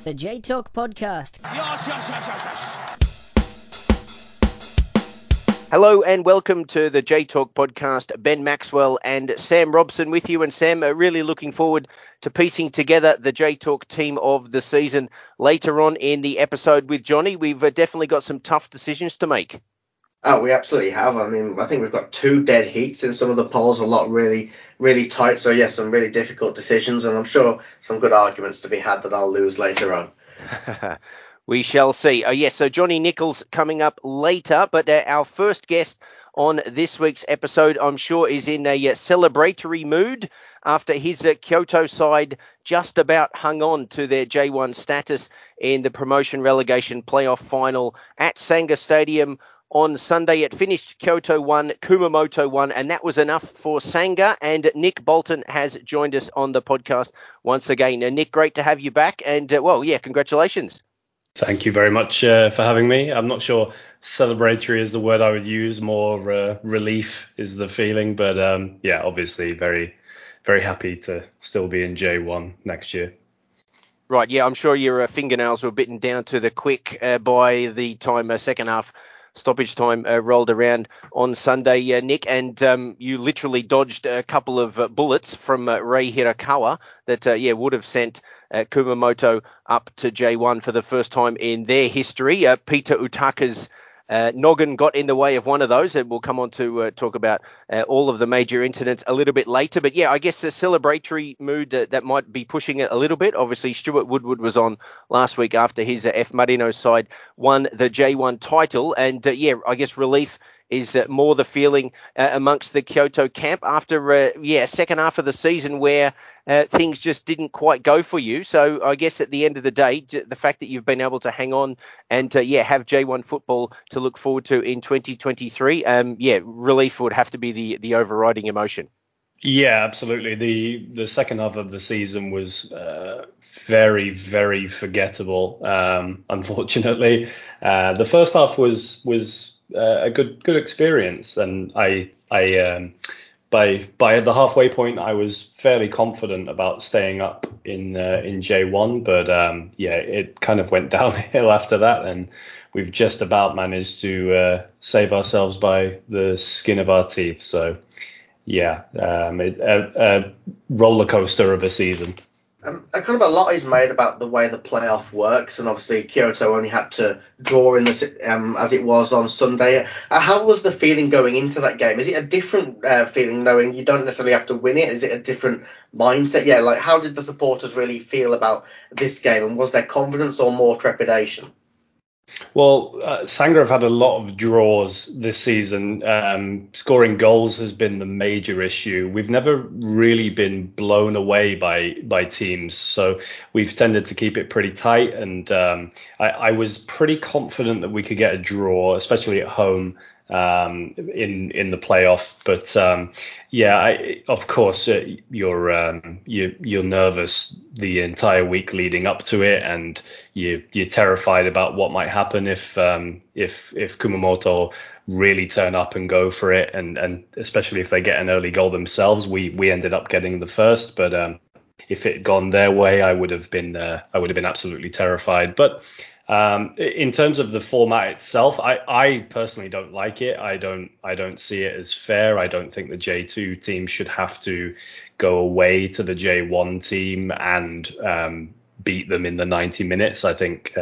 The J Talk Podcast. Hello and welcome to the J Talk Podcast. Ben Maxwell and Sam Robson with you. And Sam, really looking forward to piecing together the J Talk team of the season later on in the episode with Johnny. We've definitely got some tough decisions to make. Oh, we absolutely have. I mean, I think we've got two dead heats in some of the polls, a lot really, really tight. So, yes, some really difficult decisions, and I'm sure some good arguments to be had that I'll lose later on. We shall see. So Johnny Nichols coming up later, but our first guest on this week's episode, I'm sure, is in a celebratory mood after his Kyoto side just about hung on to their J1 status in the promotion relegation playoff final at Sanga Stadium on Sunday. It finished Kyoto 1, Kumamoto 1, and that was enough for Sanga. And Nick Bolton has joined us on the podcast once again. Nick, great to have you back. And, congratulations. Thank you very much for having me. I'm not sure celebratory is the word I would use. More relief is the feeling. But obviously very, very happy to still be in J1 next year. Right. Yeah, I'm sure your fingernails were bitten down to the quick by the time second half stoppage time rolled around on Sunday, Nick, and you literally dodged a couple of bullets from Rei Hirakawa that would have sent Kumamoto up to J1 for the first time in their history. Peter Utaka's noggin got in the way of one of those, and we'll come on to talk about all of the major incidents a little bit later. But I guess the celebratory mood that might be pushing it a little bit. Obviously, Stuart Woodward was on last week after his F Marino side won the J1 title, and I guess relief is more the feeling amongst the Kyoto camp after second half of the season where things just didn't quite go for you. So I guess at the end of the day, the fact that you've been able to hang on and have J1 football to look forward to in 2023, relief would have to be the overriding emotion. Yeah, absolutely. The second half of the season was very, very forgettable. Unfortunately, the first half was a good experience, and I by the halfway point I was fairly confident about staying up in J1, but it kind of went downhill after that, and we've just about managed to save ourselves by the skin of our teeth. So a roller coaster of a season. A lot is made about the way the playoff works, and obviously Kyoto only had to draw in this as it was on Sunday. How was the feeling going into that game? Is it a different feeling knowing you don't necessarily have to win it? Is it a different mindset? How did the supporters really feel about this game, and was there confidence or more trepidation? Well, Sanga have had a lot of draws this season. Scoring goals has been the major issue. We've never really been blown away by teams, so we've tended to keep it pretty tight. And I was pretty confident that we could get a draw, especially at home in the playoff. But of course, you're nervous the entire week leading up to it, and you're terrified about what might happen if Kumamoto really turn up and go for it, and especially if they get an early goal themselves. We ended up getting the first, but if it had gone their way, I would have been absolutely terrified. But in terms of the format itself, I personally don't like it. I don't see it as fair. I don't think the J2 team should have to go away to the J1 team and beat them in the 90 minutes. I think,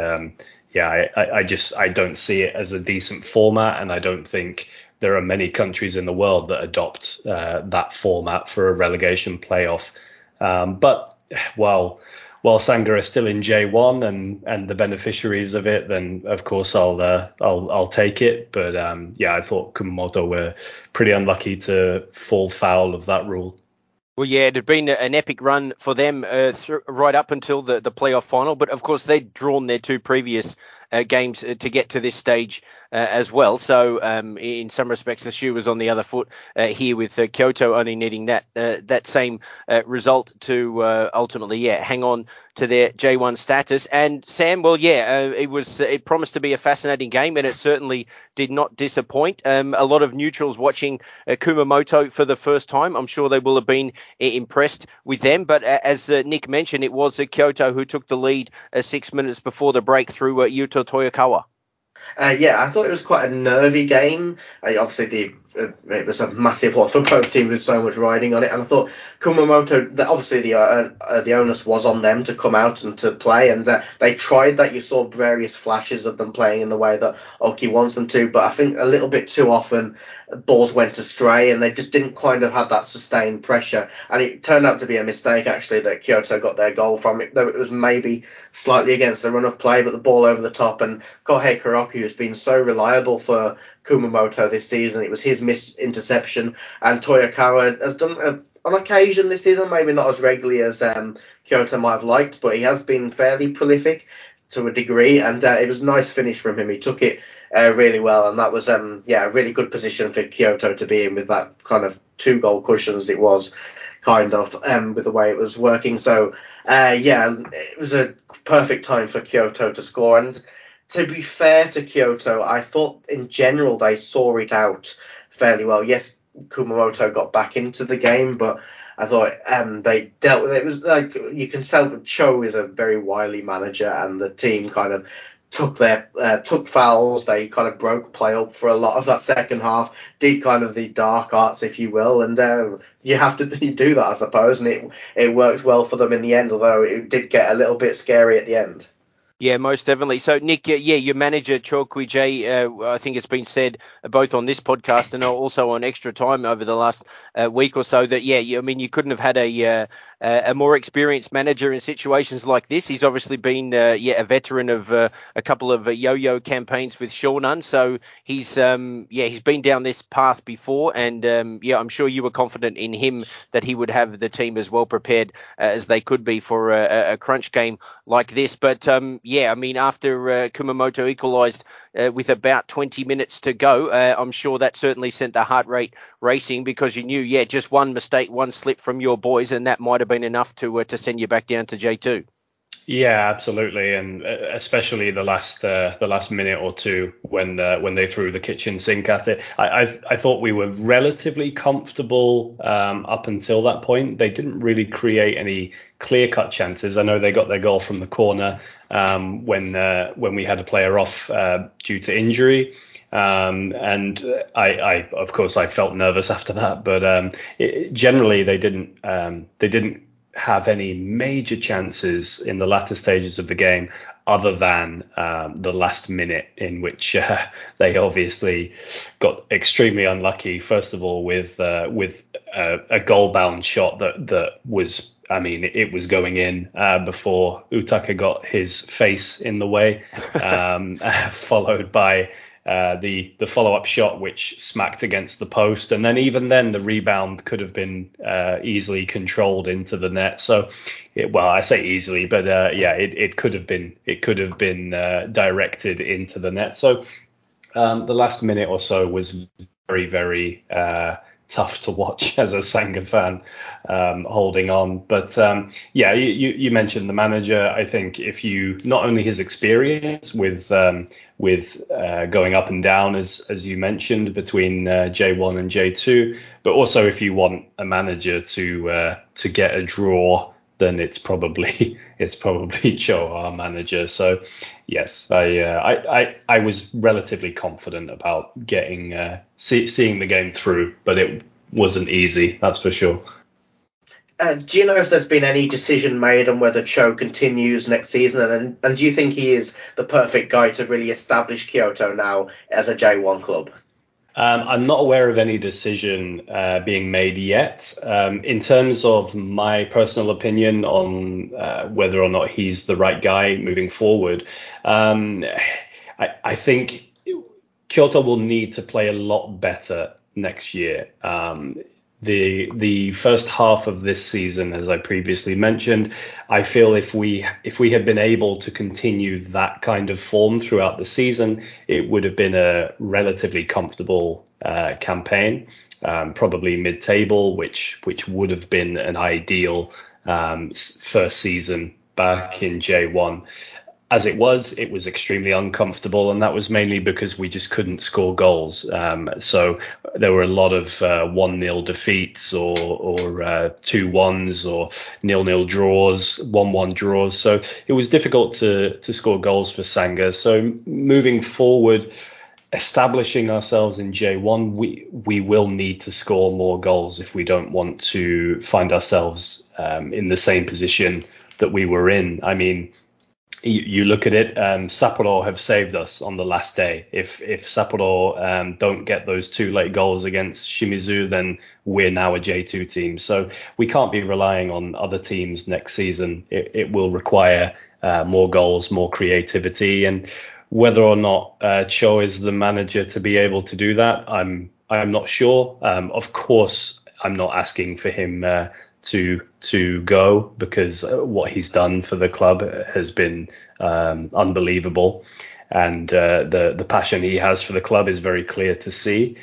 I don't see it as a decent format, and I don't think there are many countries in the world that adopt that format for a relegation playoff. But while Sanga are still in J1 and the beneficiaries of it, then of course I'll take it. But I thought Kumamoto were pretty unlucky to fall foul of that rule. Well, it had been an epic run for them right up until the playoff final. But of course, they'd drawn their two previous games to get to this stage as well. So in some respects, the shoe was on the other foot here with Kyoto only needing that same result to ultimately, hang on to their J1 status. And Sam, well, it promised to be a fascinating game, and it certainly did not disappoint. A lot of neutrals watching Kumamoto for the first time. I'm sure they will have been impressed with them. But as Nick mentioned, it was Kyoto who took the lead 6 minutes before the break through Yuto Toyokawa. I thought it was quite a nervy game. Obviously, it was a massive one for both teams with so much riding on it. And I thought Kumamoto, obviously the onus was on them to come out and to play. And they tried that. You saw various flashes of them playing in the way that Oki wants them to. But I think a little bit too often balls went astray and they just didn't kind of have that sustained pressure. And it turned out to be a mistake, actually, that Kyoto got their goal from it, though it was maybe slightly against the run of play, but the ball over the top. And Kohei Kuroki has been so reliable for Kumamoto this season. It was his missed interception, and Toyokawa has done on occasion this season, maybe not as regularly as Kyoto might have liked, but he has been fairly prolific to a degree, and it was a nice finish from him. He took it really well, and that was a really good position for Kyoto to be in with that kind of 2-goal cushion as it was, kind of, with the way it was working. So it was a perfect time for Kyoto to score. And to be fair to Kyoto, I thought in general they saw it out fairly well. Yes, Kumamoto got back into the game, but I thought they dealt with it. It was like, you can tell Cho is a very wily manager, and the team kind of took fouls. They kind of broke play up for a lot of that second half, did kind of the dark arts, if you will, and you have to do that, I suppose, and it worked well for them in the end, although it did get a little bit scary at the end. Yeah, most definitely. So, Nick, your manager, Cho Kui-jae, I think it's been said both on this podcast and also on Extra Time over the last week or so that, you couldn't have had a more experienced manager in situations like this. He's obviously been, a veteran of a couple of yo-yo campaigns with Shonan. So he's been down this path before. And, I'm sure you were confident in him that he would have the team as well prepared as they could be for a crunch game like this. But, after Kumamoto equalised with about 20 minutes to go, I'm sure that certainly sent the heart rate racing, because you knew, just one mistake, one slip from your boys, and that might have been enough to send you back down to J2. Yeah, absolutely, and especially the last minute or two when they threw the kitchen sink at it. I thought we were relatively comfortable up until that point. They didn't really create any clear-cut chances. I know they got their goal from the corner when we had a player off due to injury. And I of course I felt nervous after that, but generally they didn't have any major chances in the latter stages of the game, other than the last minute, in which they obviously got extremely unlucky. First of all, with a goal-bound shot that was, it was going in before Utaka got his face in the way, followed by the follow-up shot, which smacked against the post, and then even then the rebound could have been easily controlled into the net. So, I say easily, but it could have been directed into the net. So the last minute or so was very, very tough to watch as a Sanga fan, holding on. But you mentioned the manager. I think if you, not only his experience with going up and down, as you mentioned, between J1 and J2, but also if you want a manager to get a draw, then it's probably Cho, our manager. So yes, I was relatively confident about getting seeing the game through, but it wasn't easy, that's for sure. Do you know if there's been any decision made on whether Cho continues next season, and do you think he is the perfect guy to really establish Kyoto now as a J1 club? I'm not aware of any decision being made yet. In terms of my personal opinion on whether or not he's the right guy moving forward, I think Kyoto will need to play a lot better next year. The first half of this season, as I previously mentioned, I feel if we had been able to continue that kind of form throughout the season, it would have been a relatively comfortable campaign, probably mid-table, which would have been an ideal first season back in J1. As it was extremely uncomfortable, and that was mainly because we just couldn't score goals. So there were a lot of 1-0 defeats or 2-1s or 0-0 draws, 1-1 draws. So it was difficult to score goals for Sanga. So moving forward, establishing ourselves in J1, we will need to score more goals if we don't want to find ourselves in the same position that we were in. I mean, you look at it, Sapporo have saved us on the last day. If Sapporo don't get those 2 late goals against Shimizu, then we're now a J2 team. So we can't be relying on other teams next season. It will require more goals, more creativity, and whether or not Cho is the manager to be able to do that, I'm not sure. Of course, I'm not asking for him to go, because what he's done for the club has been unbelievable, and the passion he has for the club is very clear to see.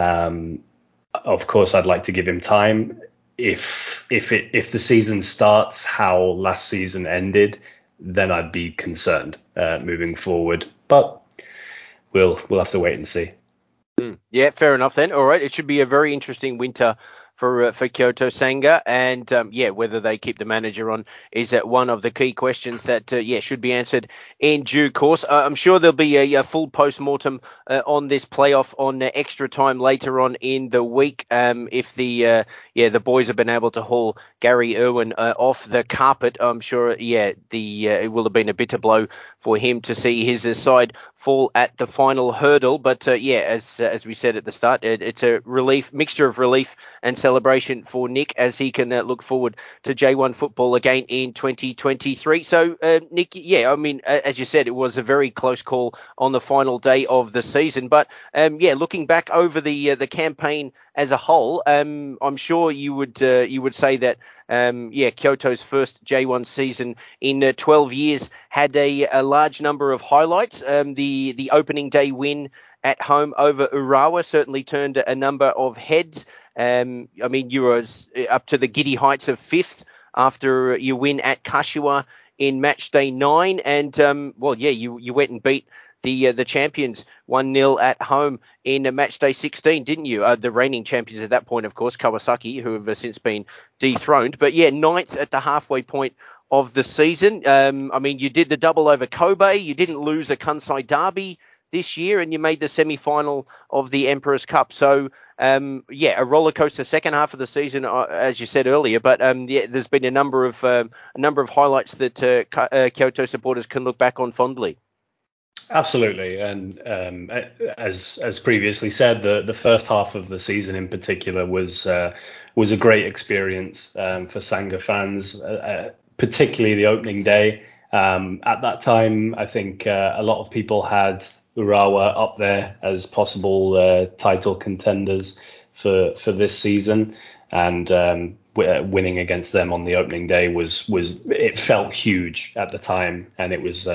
Of course, I'd like to give him time. If the season starts how last season ended, then I'd be concerned moving forward. But we'll have to wait and see. Yeah, fair enough then. All right, it should be a very interesting winter for Kyoto Sanga, and whether they keep the manager on is one of the key questions that should be answered in due course. I'm sure there'll be a full post-mortem on this playoff on extra time later on in the week, if the boys have been able to haul Gary Irwin off the carpet. I'm sure it will have been a bitter blow for him to see his side fall at the final hurdle, but as we said at the start, it's a mixture of relief and celebration for Nick, as he can look forward to J1 football again in 2023. So Nick, I mean, as you said, it was a very close call on the final day of the season, but looking back over the campaign as a whole, I'm sure you would say that Kyoto's first J1 season in 12 years had a large number of highlights. The opening day win at home over Urawa certainly turned a number of heads. I mean, you were up to the giddy heights of 5th after you win at Kashiwa in match day 9, and you went and beat the champions 1-0 at home in match day 16, didn't you? The reigning champions at that point, of course, Kawasaki, who have since been dethroned. But 9th at the halfway point of the season. I mean, you did the double over Kobe. You didn't lose a Kansai derby this year, and you made the semi-final of the Emperor's Cup. So, a roller coaster second half of the season, as you said earlier. But there's been a number of highlights that Kyoto supporters can look back on fondly. Absolutely, and as previously said, the first half of the season in particular was a great experience for Sanga fans, particularly the opening day. At that time, I think a lot of people had Urawa up there as possible title contenders for this season, and winning against them on the opening day was it felt huge at the time, and it was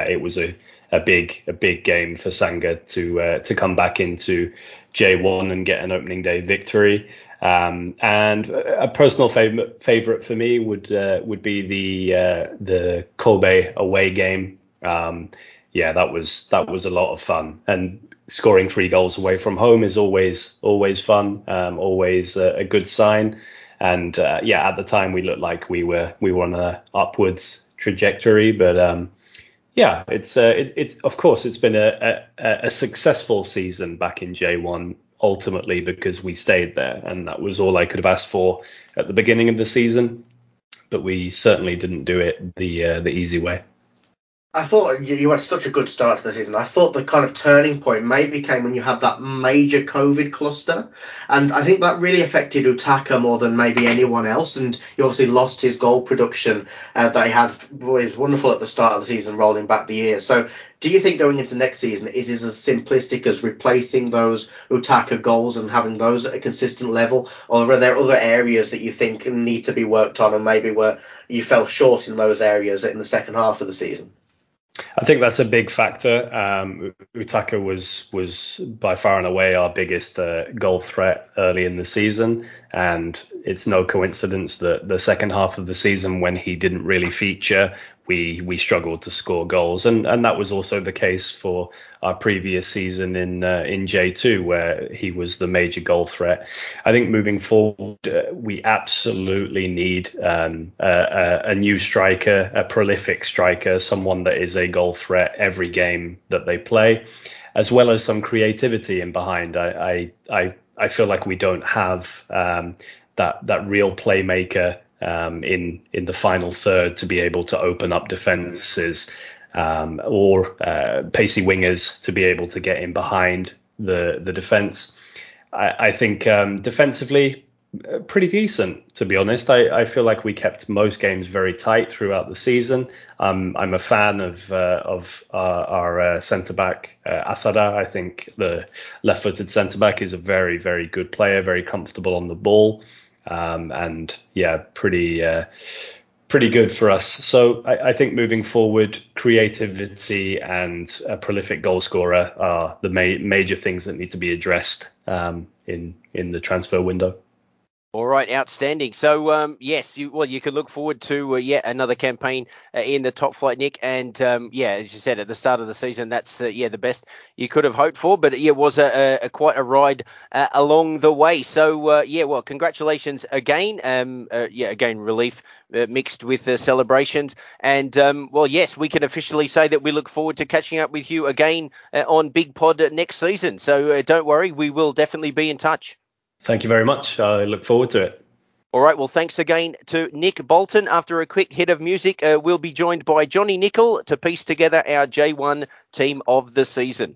a big game for Sanga to come back into J1 and get an opening day victory. And a personal favorite for me would be the Kobe away game. That was a lot of fun, and scoring 3 goals away from home is always fun, always a good sign. And at the time we looked like we were on a upwards trajectory, but it's of course it's been a successful season back in J1 ultimately, because we stayed there, and that was all I could have asked for at the beginning of the season. But we certainly didn't do it the easy way. I thought you had such a good start to the season. I thought the kind of turning point maybe came when you had that major COVID cluster. And I think that really affected Utaka more than maybe anyone else. And he obviously lost his goal production that he had. Well, it was wonderful at the start of the season, rolling back the year. So do you think going into next season, it is as simplistic as replacing those Utaka goals and having those at a consistent level? Or are there other areas that you think need to be worked on and maybe where you fell short in those areas in the second half of the season? I think that's a big factor. Utaka was by far and away our biggest goal threat early in the season, and it's no coincidence that the second half of the season, when he didn't really feature, we struggled to score goals, and that was also the case for our previous season in J2, where he was the major goal threat. I think moving forward, we absolutely need a new striker, a prolific striker, someone that is a goal threat every game that they play, as well as some creativity in behind. I feel like we don't have that real playmaker in the final third to be able to open up defenses, or pacey wingers to be able to get in behind the defense. I think defensively, pretty decent, to be honest. I feel like we kept most games very tight throughout the season. I'm a fan of our centre back, Asada. I think the left-footed centre back is a very, very good player, very comfortable on the ball. And yeah, pretty good for us. So I think moving forward, creativity and a prolific goal scorer are the major things that need to be addressed in the transfer window. All right, outstanding. So, yes, you can look forward to yet another campaign in the top flight, Nick. And yeah, as you said at the start of the season, that's the best you could have hoped for. But it was quite a ride along the way. So well, congratulations again. Again, relief mixed with celebrations. And well, yes, we can officially say that we look forward to catching up with you again on Big Pod next season. So don't worry, we will definitely be in touch. Thank you very much. I look forward to it. All right. Well, thanks again to Nick Bolton. After a quick hit of music, we'll be joined by Johnny Nicol to piece together our J1 team of the season.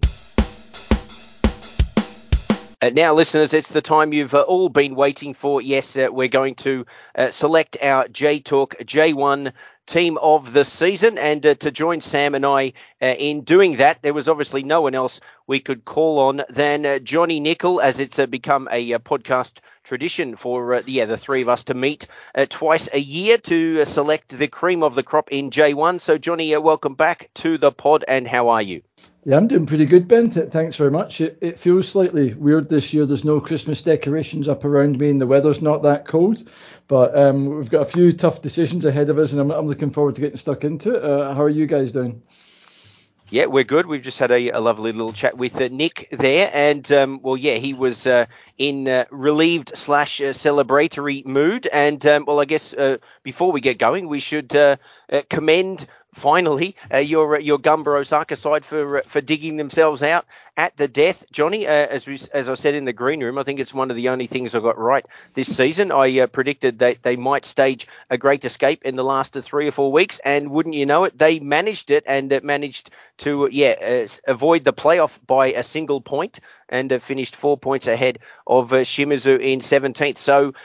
Now, listeners, it's the time you've all been waiting for. Yes, we're going to select our J-Talk J1 team of the season. And to join Sam and I in doing that, there was obviously no one else we could call on than Johnny Nicol, as it's become a podcast tradition for the three of us to meet twice a year to select the cream of the crop in J1. So, Johnny, welcome back to the pod, and how are you? Yeah, I'm doing pretty good, Ben. Thanks very much. It feels slightly weird this year. There's no Christmas decorations up around me and the weather's not that cold. But we've got a few tough decisions ahead of us, and I'm looking forward to getting stuck into it. How are you guys doing? Yeah, we're good. We've just had a lovely little chat with Nick there. And, well, yeah, he was in relieved / celebratory mood. And, well, I guess before we get going, we should commend finally your Gumbar Osaka side for digging themselves out at the death. Johnny, as I said in the green room, I think it's one of the only things I got right this season. I predicted that they might stage a great escape in the last 3 or 4 weeks, and wouldn't you know it, they managed it, and managed to avoid the playoff by a single point, and finished 4 points ahead of Shimizu in 17th. So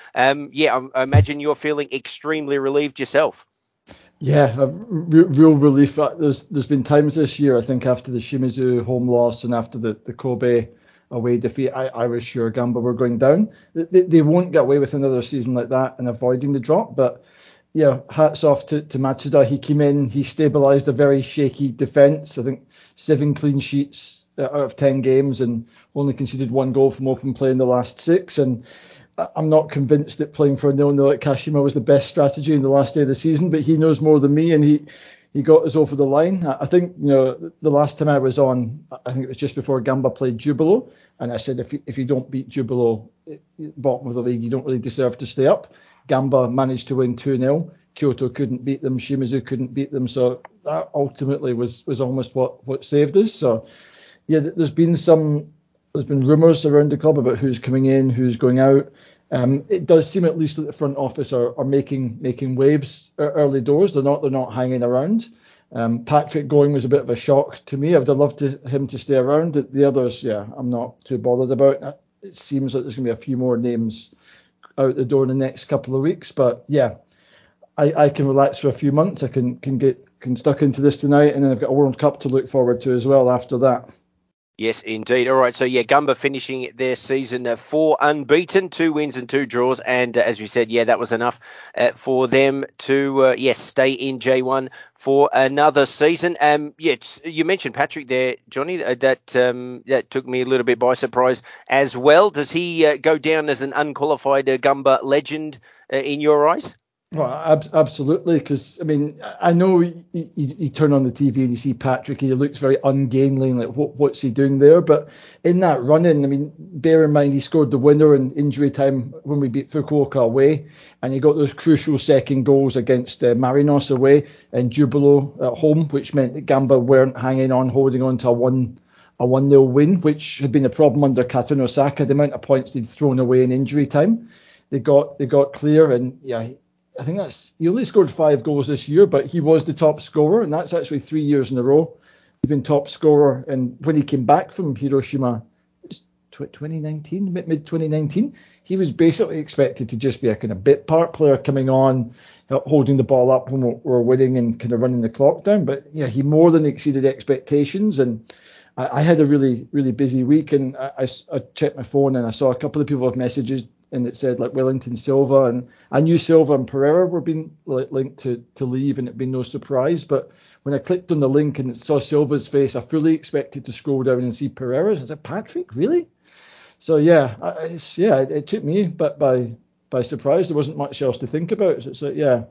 I imagine you're feeling extremely relieved yourself. Yeah, real relief. There's been times this year, I think, after the Shimizu home loss and after the Kobe away defeat, I was sure Gamba were going down. They won't get away with another season like that and avoiding the drop. But yeah, hats off to Matsuda. He came in, he stabilised a very shaky defence. I think 7 clean sheets out of 10 games, and only conceded 1 goal from open play in the last 6. And I'm not convinced that playing for a 0-0 at Kashima was the best strategy in the last day of the season, but he knows more than me, and he got us over the line. I think, the last time I was on, I think it was just before Gamba played Jubilo, and I said if you don't beat Jubilo, bottom of the league, you don't really deserve to stay up. Gamba managed to win 2-0. Kyoto couldn't beat them. Shimizu couldn't beat them. So that ultimately was almost what saved us. So yeah, there's been rumours around the club about who's coming in, who's going out. It does seem, at least that the front office are making waves early doors. They're not hanging around. Patrick going was a bit of a shock to me. I would have loved him to stay around. The others, yeah, I'm not too bothered about. It seems like there's going to be a few more names out the door in the next couple of weeks. But yeah, I can relax for a few months. I can get stuck into this tonight, and then I've got a World Cup to look forward to as well after that. Yes, indeed. All right, so yeah, Gumba finishing their season 4 unbeaten, 2 wins and 2 draws, and as we said, yeah, that was enough for them to stay in J1 for another season. You mentioned Patrick there, Johnny. That took me a little bit by surprise as well. Does he go down as an unqualified Gumba legend in your eyes? Well, absolutely, because I mean, I know you turn on the TV and you see Patrick, he looks very ungainly, like what's he doing there? But in that run-in, I mean, bear in mind he scored the winner in injury time when we beat Fukuoka away, and he got those crucial second goals against Marinos away and Jubilo at home, which meant that Gamba weren't holding on to a 1-0 win, which had been a problem under Kato Osaka. The amount of points they'd thrown away in injury time, they got clear, and yeah. I think he only scored 5 goals this year, but he was the top scorer, and that's actually 3 years in a row. He's been top scorer, and when he came back from Hiroshima, 2019, mid 2019, he was basically expected to just be a kind of bit part player coming on, holding the ball up when we're winning and kind of running the clock down. But yeah, he more than exceeded expectations, and I had a really, really busy week, and I checked my phone and I saw a couple of people have messages, and it said like Wellington Silva, and I knew Silva and Pereira were being linked to leave, and it'd been no surprise. But when I clicked on the link and saw Silva's face, I fully expected to scroll down and see Pereira's. I said, Patrick, really? So yeah, it took me by surprise. There wasn't much else to think about. So yeah,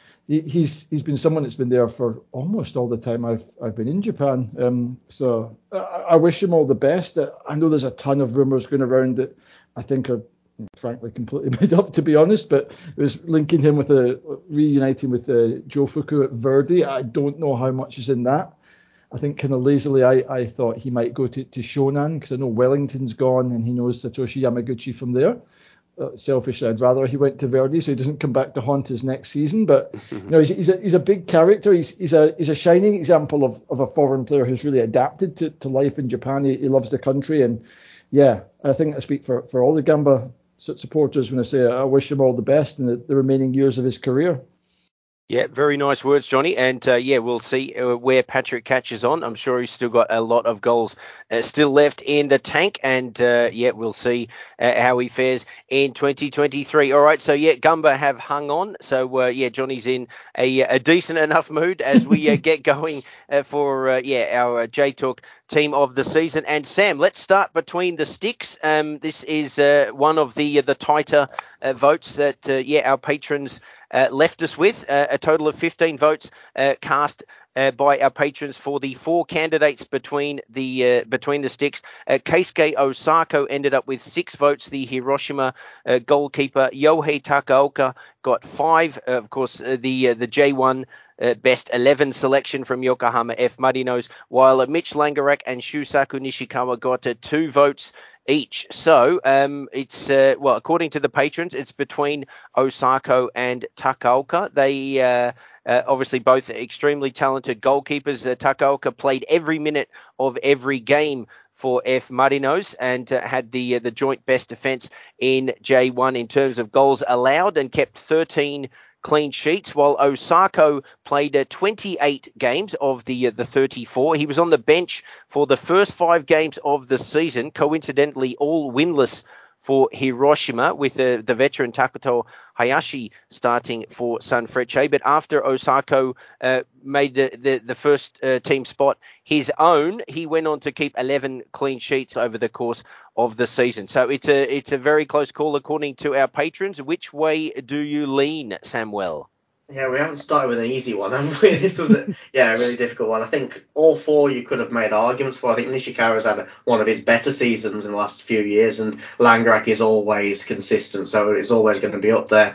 he's been someone that's been there for almost all the time I've been in Japan. So I wish him all the best. I know there's a ton of rumours going around that I think are frankly completely made up, to be honest, but it was linking him with reuniting with Joe Fuku at Verdi. I don't know how much is in that. I think kind of lazily I thought he might go to Shonan, because I know Wellington's gone and he knows Satoshi Yamaguchi from there. Selfishly, I'd rather he went to Verdi so he doesn't come back to haunt us next season. But he's a big character. He's a shining example of a foreign player who's really adapted to life in Japan. He loves the country, and yeah, I think I speak for all the Gamba supporters when I say I wish him all the best in the remaining years of his career. Yeah, very nice words, Johnny. And we'll see where Patrick catches on. I'm sure he's still got a lot of goals still left in the tank. And we'll see how he fares in 2023. All right. So Gumba have hung on. So Johnny's in a decent enough mood as we get going for our J-Talk team of the season. And Sam, let's start between the sticks. This is one of the tighter votes that our patrons left us with, a total of 15 votes cast by our patrons for the 4 candidates between the sticks. Keisuke Osako ended up with 6 votes. The Hiroshima goalkeeper Yohei Takaoka got 5. Of course, the J1 best 11 selection from Yokohama F. Marinos, while Mitch Langerak and Shusaku Nishikawa got 2 votes each. So it's according to the patrons, it's between Osako and Takaoka. They obviously both extremely talented goalkeepers. Takaoka played every minute of every game for F. Marinos and had the joint best defence in J1 in terms of goals allowed and kept 13 clean sheets, while Osako played 28 games of the 34. He was on the bench for the first 5 games of the season, coincidentally all winless for Hiroshima, with the veteran Takuto Hayashi starting for Sanfrecce. But after Osako made the first team spot his own, he went on to keep 11 clean sheets over the course of the season. So it's a very close call according to our patrons. Which way do you lean, Samuel? Yeah, we haven't started with an easy one, have we? This was a really difficult one. I think all 4 you could have made arguments for. I think Nishikawa's had one of his better seasons in the last few years, and Langerak is always consistent, so it's always going to be up there.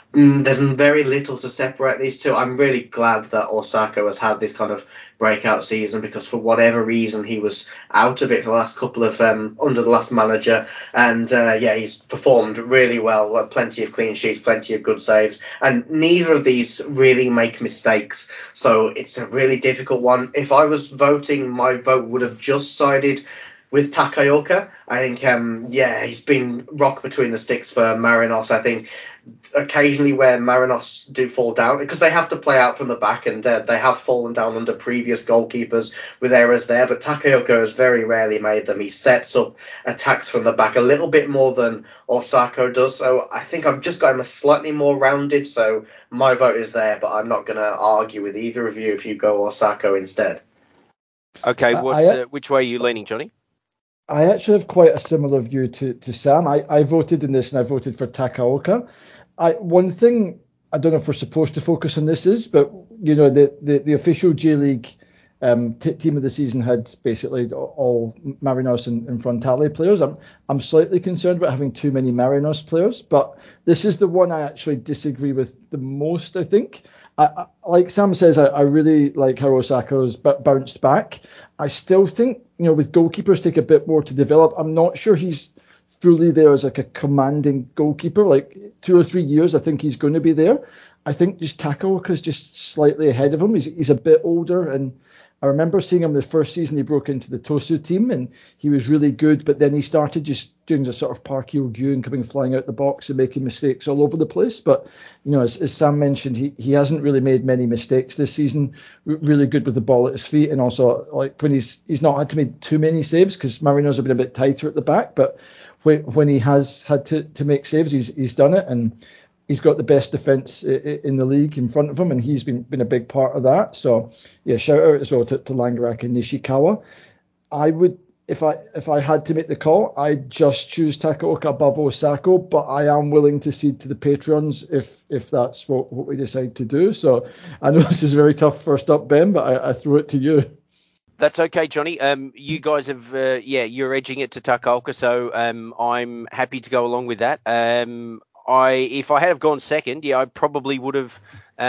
There's very little to separate these two. I'm really glad that Osako has had this kind of breakout season, because for whatever reason he was out of it for the last couple of under the last manager, and he's performed really well. Plenty of clean sheets, plenty of good saves, and neither of these really make mistakes. So it's a really difficult one. If I was voting, my vote would have just sided with Takaoka. I think, he's been rock between the sticks for Marinos. I think occasionally where Marinos do fall down, because they have to play out from the back, and they have fallen down under previous goalkeepers with errors there, but Takaoka has very rarely made them. He sets up attacks from the back a little bit more than Osako does, so I think I've just got him a slightly more rounded, so my vote is there, but I'm not going to argue with either of you if you go Osako instead. Okay, which way are you leaning, Johnny? I actually have quite a similar view to Sam. I voted in this, and I voted for Takaoka. One thing, I don't know if we're supposed to focus on this but the official J League team of the season had basically all Marinos and Frontale players. I'm slightly concerned about having too many Marinos players, but this is the one I actually disagree with the most, I think. Like Sam says, I really like how Osako's bounced back. I still think, with goalkeepers take a bit more to develop. I'm not sure he's fully there as like a commanding goalkeeper. Like 2 or 3 years, I think he's going to be there. I think just Takaoka's just slightly ahead of him. He's a bit older, and I remember seeing him the first season he broke into the Tosu team, and he was really good, but then he started just doing the sort of Park Hyo-gyu and coming flying out the box and making mistakes all over the place. But, as Sam mentioned, he hasn't really made many mistakes this season. Really good with the ball at his feet, and also like when he's not had to make too many saves, because Marinos have been a bit tighter at the back, but when he has had to make saves, he's done it, and he's got the best defence in the league in front of him, and he's been a big part of that. So, yeah, shout out as well to Langerak and Nishikawa. I would, if I had to make the call, I'd just choose Takaoka above Osako, but I am willing to cede to the Patreons if that's what we decide to do. So I know this is very tough first up, Ben, but I throw it to you. That's okay, Johnny. You guys have, you're edging it to Takaoka, so I'm happy to go along with that. If I had have gone second, I probably would have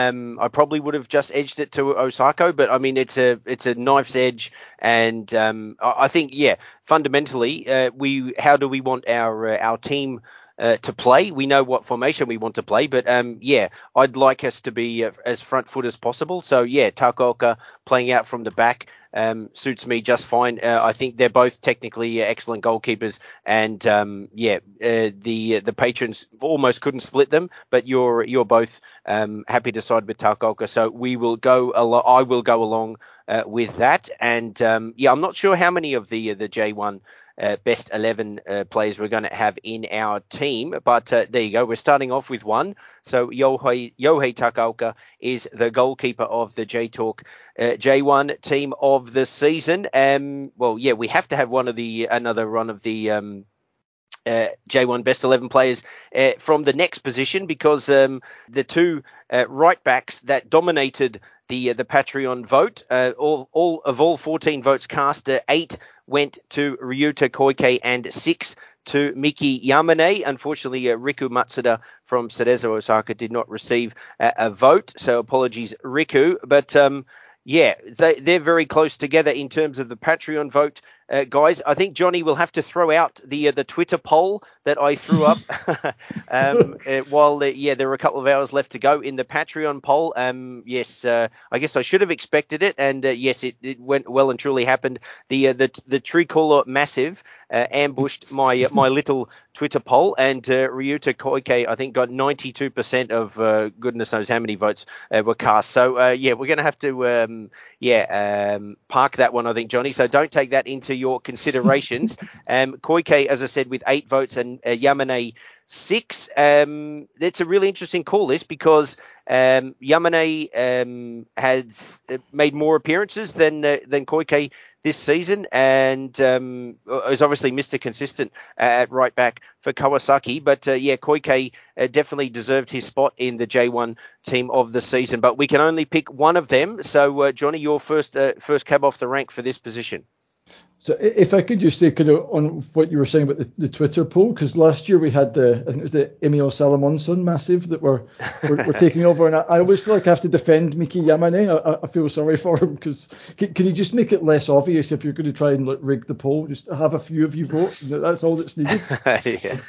just edged it to Osako. But I mean, it's a knife's edge, and I think fundamentally, how do we want our team to play? We know what formation we want to play, but I'd like us to be as front foot as possible. So Takaoka playing out from the back suits me just fine. I think they're both technically excellent goalkeepers, and the patrons almost couldn't split them, but you're both happy to side with Takaoka, so we will go. I will go along with that, and I'm not sure how many of the J1 best 11 players we're going to have in our team, but there you go. We're starting off with one. So Yohei Takaoka is the goalkeeper of the J-Talk J1 team of the season. We have to have another run of the J1 best 11 players from the next position, because the two right backs that dominated the Patreon vote, all 14 votes cast, 8 went to Ryuta Koike and 6 to Miki Yamane. Unfortunately, Riku Matsuda from Cerezo Osaka did not receive a vote, so apologies, Riku. But they're very close together in terms of the Patreon vote. Guys, I think Johnny will have to throw out the Twitter poll that I threw up while there were a couple of hours left to go in the Patreon poll. I guess I should have expected it, and yes, it went well and truly happened. The Tricolor Massive ambushed my little Twitter poll, and Ryuta Koike, I think, got 92% of goodness knows how many votes were cast. So we're going to have to park that one, I think, Johnny. So don't take that into your considerations. Koike, as I said, with 8 votes, and Yamane 6. It's a really interesting call, this, because Yamane has made more appearances than Koike this season, and is obviously Mr. Consistent at right back for Kawasaki. But Koike definitely deserved his spot in the J1 team of the season. But we can only pick one of them. So Johnny, your first cab off the rank for this position. So if I could just say kind of on what you were saying about the Twitter poll, because last year we had I think it was the Emil Salomonsson massive that we're taking over, and I always feel like I have to defend Miki Yamane. I feel sorry for him because can you just make it less obvious if you're going to try and rig the poll? Just have a few of you vote. That's all that's needed. Yeah.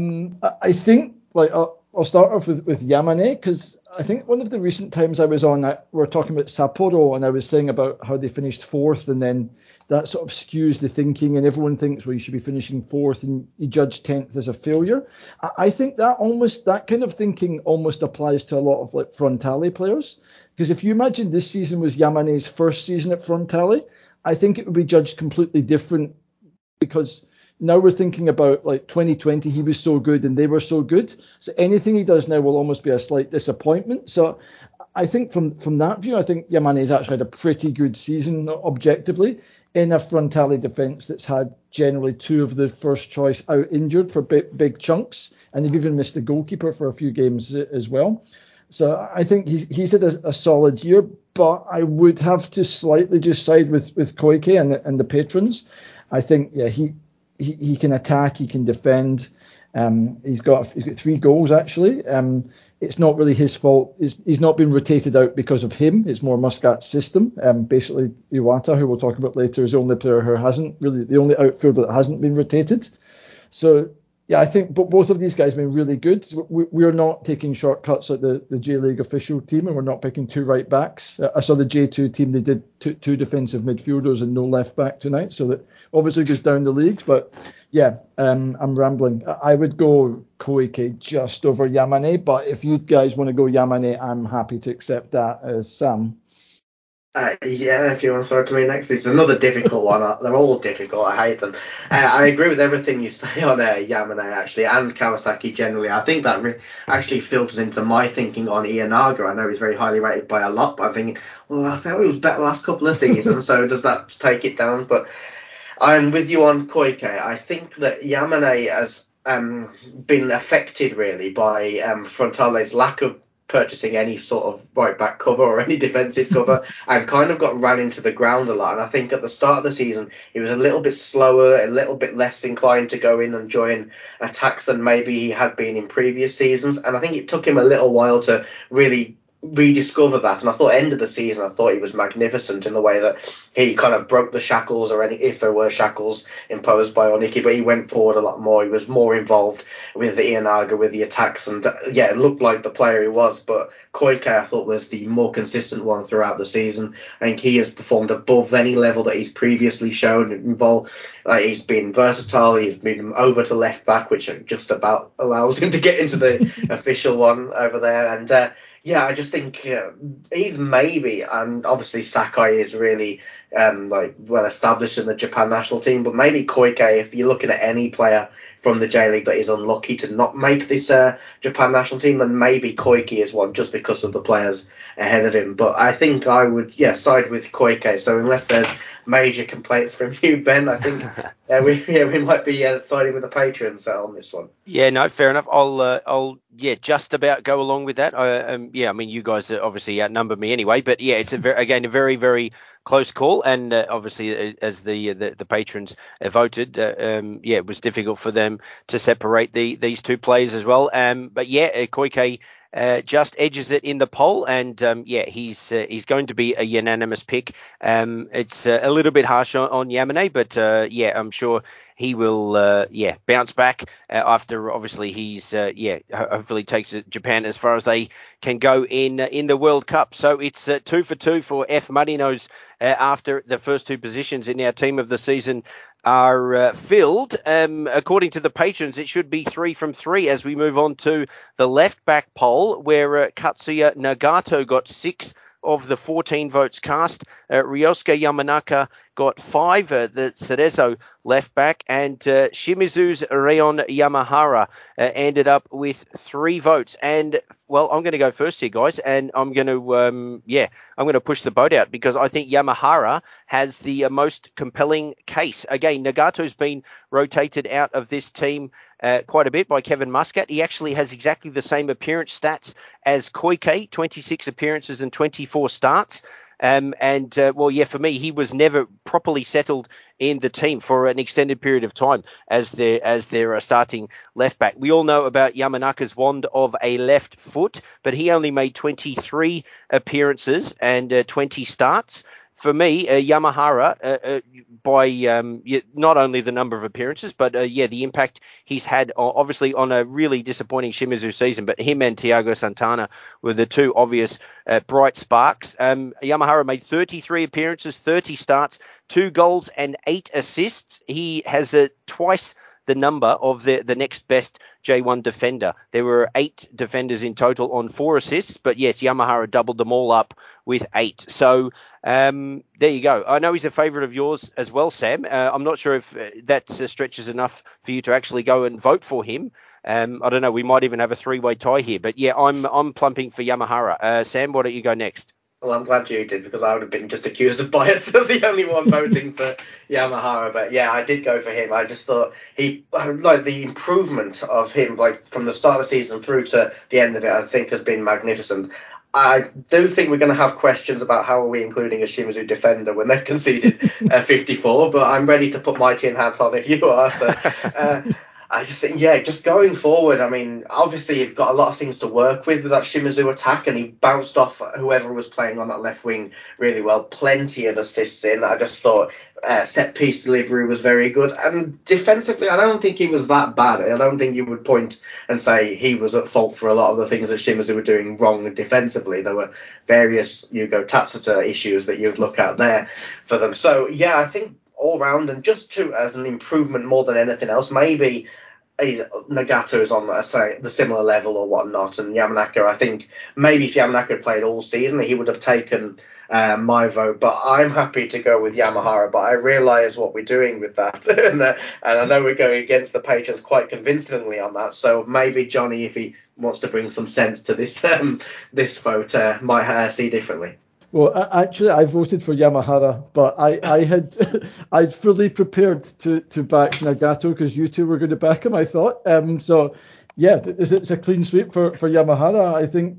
I think I'll start off with Yamane because I think one of the recent times I was on, we were talking about Sapporo, and I was saying about how they finished fourth, and then that sort of skews the thinking, and everyone thinks, well, you should be finishing fourth, and you judge 10th as a failure. I think that kind of thinking almost applies to a lot of Frontale players, because if you imagine this season was Yamane's first season at Frontale, I think it would be judged completely different, because now we're thinking about 2020, he was so good and they were so good. So anything he does now will almost be a slight disappointment. So I think from that view, I think Yamane's actually had a pretty good season objectively in a Frontale defence that's had generally two of the first choice out injured for big chunks. And they've even missed the goalkeeper for a few games as well. So I think he's had a solid year, but I would have to slightly just side with Koike and the patrons. I think, he can attack, he can defend. He's got 3 goals actually. It's not really his fault. He's not been rotated out because of him. It's more Muscat's system. Basically, Iwata, who we'll talk about later, is the only player who hasn't really, the only outfielder that hasn't been rotated. So yeah, I think both of these guys have been really good. We're not taking shortcuts like the J-League official team, and we're not picking 2 right backs. I saw the J2 team, they did two defensive midfielders and no left back tonight, so that obviously goes down the league. But yeah, I'm rambling. I would go Koike just over Yamane, but if you guys want to go Yamane, I'm happy to accept that as Sam. Yeah, if you want to throw it to me next. This is another difficult one. They're all difficult. I hate them. I agree with everything you say on Yamane, actually, and Kawasaki generally. I think that actually filters into my thinking on Iheanacho. I know he's very highly rated by a lot, but I'm thinking, well, I felt he was better the last couple of seasons, so does that take it down? But I'm with you on Koike. I think that Yamane has been affected, really, by Frontale's lack of purchasing any sort of right back cover or any defensive cover, and kind of got ran into the ground a lot. And I think at the start of the season he was a little bit slower, a little bit less inclined to go in and join attacks than maybe he had been in previous seasons, and I think it took him a little while to really rediscover that. And I thought end of the season I thought he was magnificent in the way that he kind of broke the shackles, or any, if there were shackles imposed by Oniki, but he went forward a lot more. He was more involved with the Iheanacho, with the attacks, and it looked like the player he was. But Koike, I thought, was the more consistent one throughout the season. I think he has performed above any level that he's previously shown. He's been versatile. He's been over to left back, which just about allows him to get into the official one over there. And I just think he's maybe, and obviously Sakai is really well established in the Japan national team, but maybe Koike, if you're looking at any player from the J-League that is unlucky to not make this Japan national team, then maybe Koike is one, just because of the players ahead of him. But I think I would side with Koike. So unless there's major complaints from you, Ben, I think we might be siding with the patrons on this one. Yeah, no, fair enough. I'll just about go along with that. I mean, you guys obviously outnumber me anyway, but yeah, it's a very, very close call, and obviously as the patrons voted, it was difficult for them to separate these two players as well. But Koike just edges it in the poll, and he's going to be a unanimous pick. It's a little bit harsh on Yamane, but I'm sure he will bounce back after obviously he's hopefully takes Japan as far as they can go in the World Cup. So it's 2 for 2 for F Marino's after the first 2 positions in our team of the season are filled. According to the patrons, it should be 3 from 3 as we move on to the left back poll, where Katsuya Nagato got 6 of the 14 votes cast. Ryosuke Yamanaka got 5, the Cerezo left back, and Shimizu's Rayon Yamahara ended up with 3 votes. And well, I'm going to go first here, guys, and I'm going to push the boat out because I think Yamahara has the most compelling case. Again, Nagato's been rotated out of this team quite a bit by Kevin Muscat. He actually has exactly the same appearance stats as Koike, 26 appearances and 24 starts. For me, he was never properly settled in the team for an extended period of time as their starting left back. We all know about Yamanaka's wand of a left foot, but he only made 23 appearances and 20 starts. For me, Yamahara, by not only the number of appearances, but the impact he's had, obviously, on a really disappointing Shimizu season. But him and Thiago Santana were the two obvious bright sparks. Yamahara made 33 appearances, 30 starts, 2 goals and 8 assists. He has twice the number of the next best J1 defender. There were 8 defenders in total on 4 assists, but yes, Yamahara doubled them all up with 8. So there you go. I know he's a favourite of yours as well, Sam. I'm not sure if that stretches enough for you to actually go and vote for him. I don't know. We might even have a 3-way tie here. But yeah, I'm plumping for Yamahara. Sam, why don't you go next? Well, I'm glad you did, because I would have been just accused of bias as the only one voting for Yamahara. But yeah, I did go for him. I just thought the improvement of him, from the start of the season through to the end of it, I think has been magnificent. I do think we're going to have questions about how are we including a Shimizu defender when they've conceded 54, but I'm ready to put my tin hat on if you are. So I just think, just going forward, I mean, obviously you've got a lot of things to work with that Shimizu attack, and he bounced off whoever was playing on that left wing really well. Plenty of assists in. I just thought set-piece delivery was very good. And defensively, I don't think he was that bad. I don't think you would point and say he was at fault for a lot of the things that Shimizu were doing wrong defensively. There were various Yugo Tatsuta issues that you would look at there for them. So, yeah, I think all round, and just as an improvement more than anything else, maybe Nagato is on the similar level or whatnot, and Yamanaka, I think maybe if Yamanaka had played all season, he would have taken my vote, but I'm happy to go with Yamahara. But I realise what we're doing with that, and I know we're going against the patrons quite convincingly on that. So maybe Johnny, if he wants to bring some sense to this this vote, might see differently. Well, actually, I voted for Yamahara, but I'd fully prepared to back Nagato because you two were going to back him, I thought. It's a clean sweep for Yamahara. I think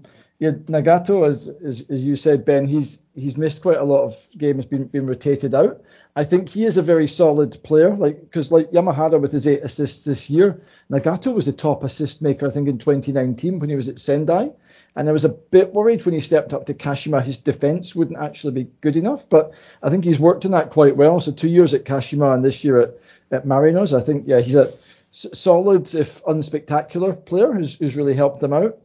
Nagato, as you said, Ben, he's missed quite a lot of games, been rotated out. I think he is a very solid player, because Yamahara with his 8 assists this year, Nagato was the top assist maker, I think, in 2019 when he was at Sendai. And I was a bit worried when he stepped up to Kashima, his defence wouldn't actually be good enough. But I think he's worked on that quite well. So 2 years at Kashima and this year at Marinos, I think, he's a solid, if unspectacular player who's really helped them out.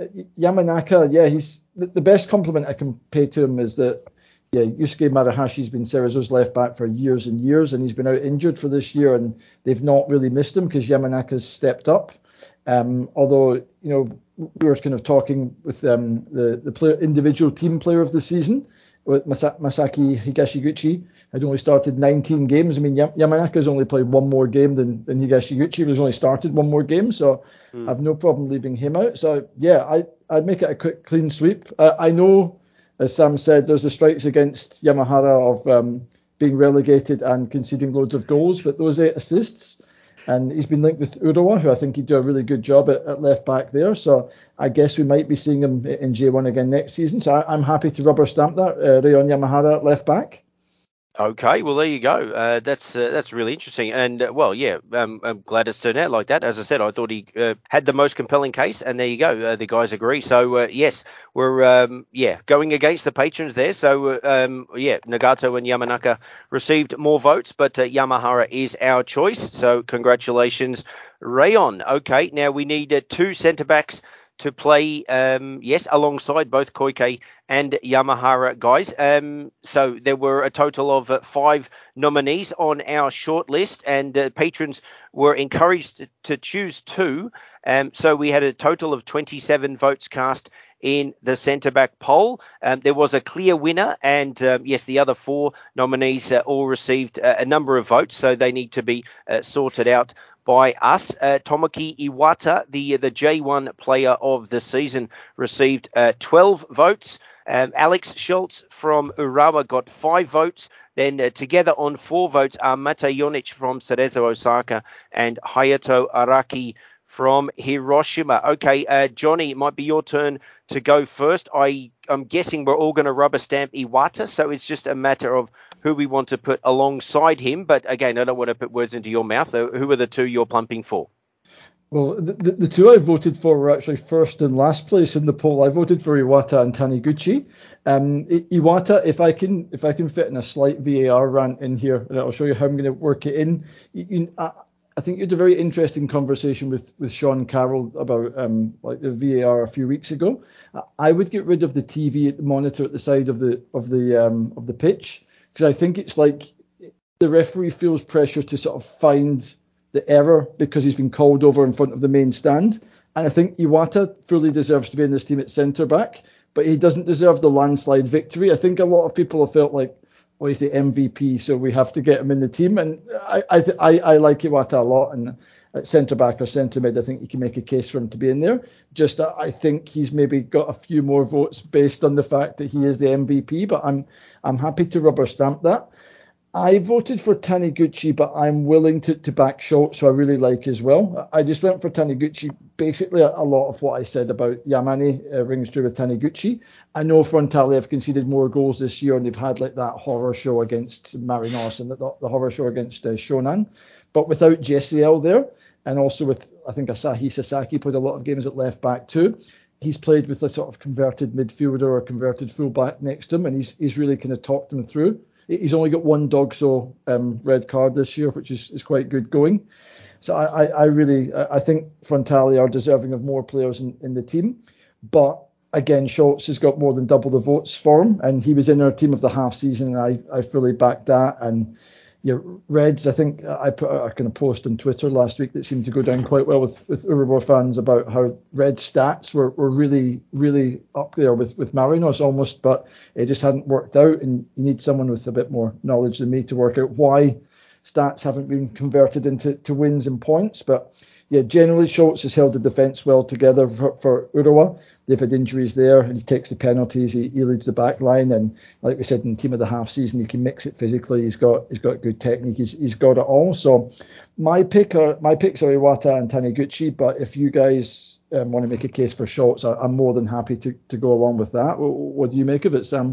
Yamanaka, he's the best compliment I can pay to him is that, Yusuke Marahashi's been Cerezo's left back for years and years, and he's been out injured for this year, and they've not really missed him because Yamanaka's stepped up. Although, we were kind of talking with the individual team player of the season with Masaki Higashiguchi had only started 19 games. I mean, Yamanaka's only played one more game than Higashiguchi, who's only started one more game, so I have no problem leaving him out. So, I'd make it a quick, clean sweep. I know, as Sam said, there's the strikes against Yamahara of being relegated and conceding loads of goals, but those 8 assists, and he's been linked with Urawa, who I think he'd do a really good job at left back there. So I guess we might be seeing him in J1 again next season. So I'm happy to rubber stamp that, Rayon Yamahara at left back. Okay, well, there you go. That's really interesting. And, I'm glad it's turned out like that. As I said, I thought he had the most compelling case, and there you go. The guys agree. So, yes, we're, going against the patrons there. So, Nagato and Yamanaka received more votes, but Yamahara is our choice. So, congratulations, Rayon. Okay, now we need 2 centre-backs to play, alongside both Koike and Yamahara guys. So there were a total of 5 nominees on our short list, and patrons were encouraged to choose 2. So we had a total of 27 votes cast in the centre-back poll. There was a clear winner, and the other 4 nominees all received a number of votes, so they need to be sorted out by us. Tomoki Iwata, the J1 player of the season, received 12 votes. Alex Schultz from Urawa got 5 votes. Then together on 4 votes are Mate Jonic from Cerezo Osaka and Hayato Araki from Hiroshima. Okay, Johnny, it might be your turn to go first. I'm guessing we're all going to rubber stamp Iwata, so it's just a matter of who we want to put alongside him. But again, I don't want to put words into your mouth. So who are the two you're plumping for? Well, the two I voted for were actually first and last place in the poll. I voted for Iwata and Taniguchi. Iwata, if I can fit in a slight VAR rant in here, and I'll show you how I'm going to work it in. I think you had a very interesting conversation with Sean Carroll about like the VAR a few weeks ago. I would get rid of the TV monitor at the side of the pitch, because I think it's like the referee feels pressure to sort of find the error because he's been called over in front of the main stand. And I think Iwata fully deserves to be in this team at centre back, but he doesn't deserve the landslide victory. I think a lot of people have felt like, well, he's the MVP, so we have to get him in the team. And I like Iwata a lot. And at centre back or centre mid, I think you can make a case for him to be in there. Just I think he's maybe got a few more votes based on the fact that he is the MVP, but I'm happy to rubber stamp that. I voted for Taniguchi, but I'm willing to back Schultz, who I really like as well. I just went for Taniguchi. Basically, a lot of what I said about Yamane rings true with Taniguchi. I know Frontale have conceded more goals this year, and they've had like that horror show against Marinos and the horror show against Shonan. But without JCL there, and also with, I think, Asahi Sasaki played a lot of games at left back too. He's played with a sort of converted midfielder or converted fullback next to him, and he's really kind of talked him through. He's only got one Dogso red card this year, which is quite good going. So I think Frontale are deserving of more players in the team. But again, Schultz has got more than double the votes for him, and he was in our team of the half season, and I fully backed that. And Reds, I think I put out a kind of post on Twitter last week that seemed to go down quite well with Uribor fans about how Reds stats were really, really up there with Marinos almost, but it just hadn't worked out. And you need someone with a bit more knowledge than me to work out why stats haven't been converted into wins and points. But yeah, generally Schultz has held the defence well together for Urawa. They've had injuries there, and he takes the penalties. He leads the back line, and like we said in team of the half season, he can mix it physically. He's got good technique. He's got it all. So my picks are Iwata and Taniguchi. But if you guys want to make a case for Schultz, I'm more than happy to go along with that. What do you make of it, Sam?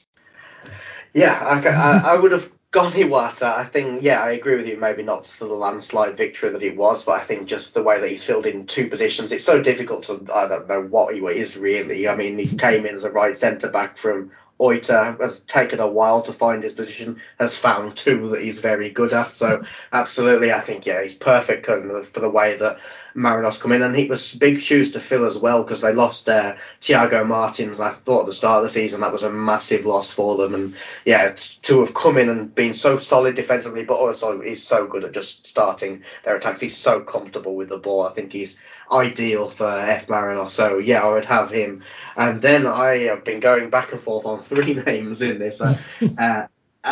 Yeah, I would have gone Iwata. I think, yeah, I agree with you. Maybe not for the landslide victory that it was, but I think just the way that he's filled in two positions, it's so difficult to, I don't know what he is really. I mean, he came in as a right centre back from Oita, has taken a while to find his position, has found two that he's very good at. So absolutely, I think, yeah, he's perfect for the way that Marinos come in, and it was big shoes to fill as well, because they lost Thiago Martins. I thought at the start of the season that was a massive loss for them, and yeah, to have come in and been so solid defensively, but also he's so good at just starting their attacks. He's so comfortable with the ball. I think he's ideal for F Marinos. So yeah, I would have him. And then I have been going back and forth on three names in this, and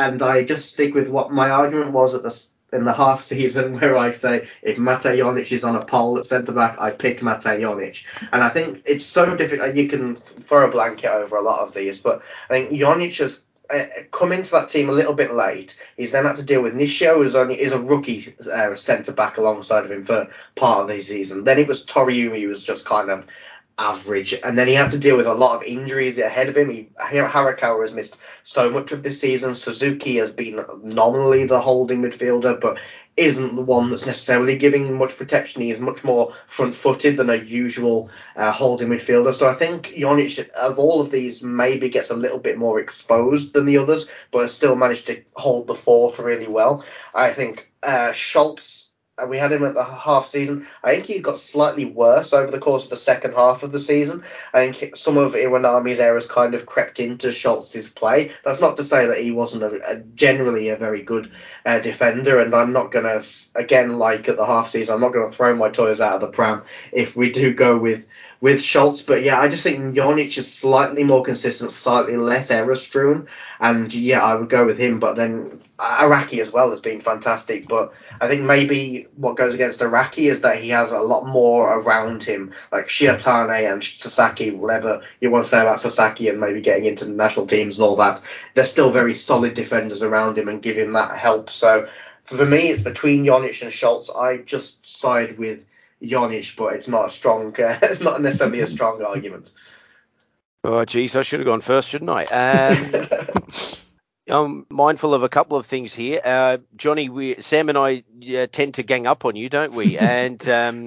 I just stick with what my argument was in the half season, where I say if Mate Jonic is on a poll at centre back, I pick Mate Jonic. And I think it's so difficult. You can throw a blanket over a lot of these, but I think Jonic has come into that team a little bit late. He's then had to deal with Nishio, who is a rookie centre back alongside of him for part of the season. Then it was Toriumi, who was just kind of average, and then he had to deal with a lot of injuries ahead of him. Harakawa has missed so much of this season. Suzuki has been nominally the holding midfielder, but isn't the one that's necessarily giving much protection. He is much more front-footed than a usual holding midfielder. So I think Jonic, of all of these, maybe gets a little bit more exposed than the others, but has still managed to hold the fort really well. I think Schultz, we had him at the half season. I think he got slightly worse over the course of the second half of the season. I think some of Iwanami's errors kind of crept into Schultz's play. That's not to say that he wasn't generally a very good defender, and I'm not going to, again, like at the half season, I'm not going to throw my toys out of the pram if we do go with Schultz. But yeah, I just think Jonic is slightly more consistent, slightly less error strewn, and yeah, I would go with him. But then Araki as well has been fantastic, but I think maybe what goes against Araki is that he has a lot more around him, like Shiotane and Sasaki, whatever you want to say about Sasaki and maybe getting into the national teams and all that. They're still very solid defenders around him and give him that help. So for me, it's between Jonic and Schultz. I just side with Jonic, but it's not a strong, it's not necessarily a strong argument. Oh, geez, I should have gone first, shouldn't I? I'm mindful of a couple of things here. Johnny, Sam and I tend to gang up on you, don't we? And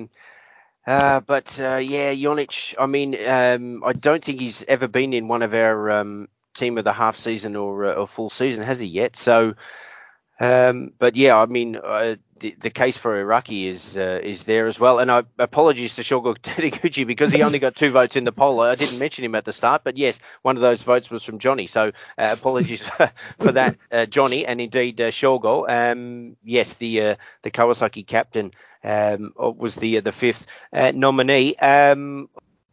Jonic, I mean, I don't think he's ever been in one of our team of the half season or full season, has he yet? So, but yeah, I mean, the case for Iraqi is there as well. And apologies to Shogo Taniguchi because he only got 2 votes in the poll. I didn't mention him at the start, but yes, one of those votes was from Johnny. So apologies for that, Johnny, and indeed Shogo. Yes, the Kawasaki captain was the 5th nominee. I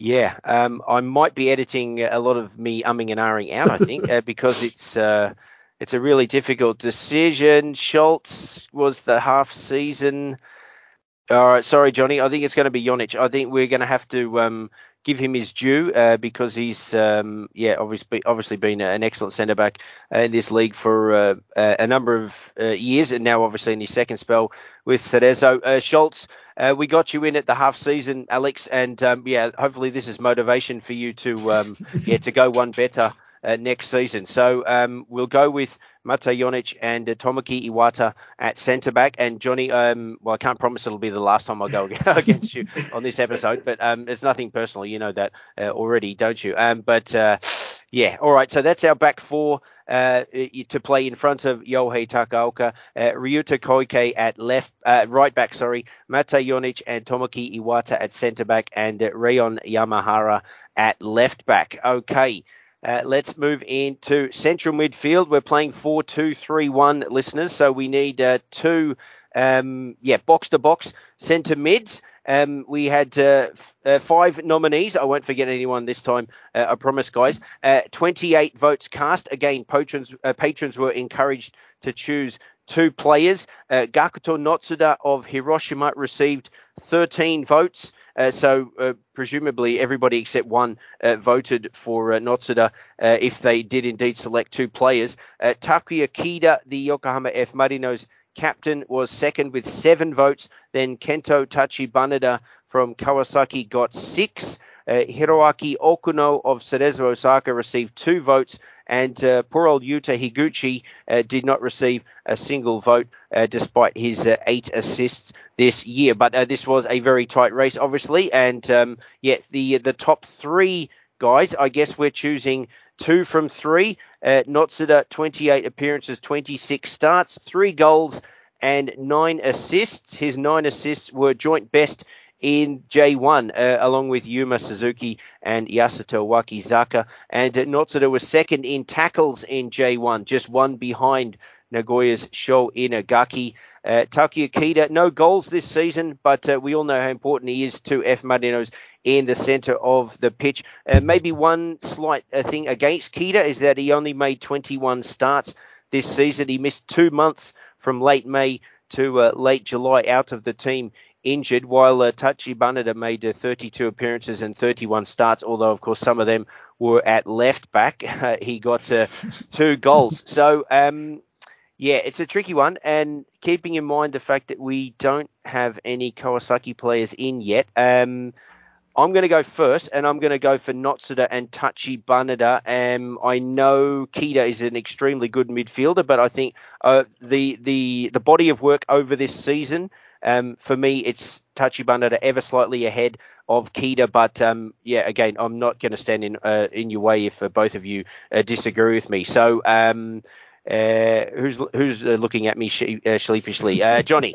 might be editing a lot of me umming and ahhing out, I think, because it's a really difficult decision. Schultz was the half season. All right, sorry, Johnny. I think it's going to be Jonic. I think we're going to have to give him his due because he's obviously been an excellent centre back in this league for a number of years, and now obviously in his second spell with Cerezo. Schultz, we got you in at the half season, Alex, and hopefully this is motivation for you to go one better next season. So we'll go with Mate Jonic and Tomoki Iwata at centre back. And Johnny, I can't promise it'll be the last time I go against you on this episode, but it's nothing personal. You know that already, don't you? All right. So that's our back 4 to play in front of Yohei Takaoka, Ryuta Koike at right back, Mate Jonic and Tomoki Iwata at centre back, and Rion Yamahara at left back. Okay. Let's move into central midfield. We're playing 4-2-3-1, listeners. So we need 2 box-to-box centre mids. We had 5 nominees. I won't forget anyone this time, I promise, guys. 28 votes cast. Again, patrons were encouraged to choose 2 players. Gakuto Notsuda of Hiroshima received 13 votes. So presumably everybody except one voted for Notsuda if they did indeed select 2 players. Takuya Kida, the Yokohama F. Marinos captain, was second with 7 votes. Then Kento Tachibanada from Kawasaki got 6. Hiroaki Okuno of Cerezo Osaka received 2 votes. And poor old Yuta Higuchi did not receive a single vote despite his 8 assists this year. But this was a very tight race, obviously. And the top 3 guys, I guess we're choosing 2 from 3. Notsuda, 28 appearances, 26 starts, 3 goals and 9 assists. His 9 assists were joint best in J1, along with Yuma Suzuki and Yasuto Wakizaka. And Notsuda was second in tackles in J1, just 1 behind Nagoya's Sho Inagaki. Takuya Kida, no goals this season, but we all know how important he is to F. Marinos in the centre of the pitch. Maybe one slight thing against Kida is that he only made 21 starts this season. He missed 2 months from late May to late July out of the team injured, while Tachibanada made 32 appearances and 31 starts, although, of course, some of them were at left back. He got 2 goals. So, it's a tricky one, and keeping in mind the fact that we don't have any Kawasaki players in yet, I'm going to go first, and I'm going to go for Notsuda and Tachibanada. I know Kida is an extremely good midfielder, but I think the body of work over this season, for me, it's Tachibanada ever slightly ahead of Kida. But again, I'm not going to stand in your way if both of you disagree with me. So who's looking at me sheepishly? Johnny.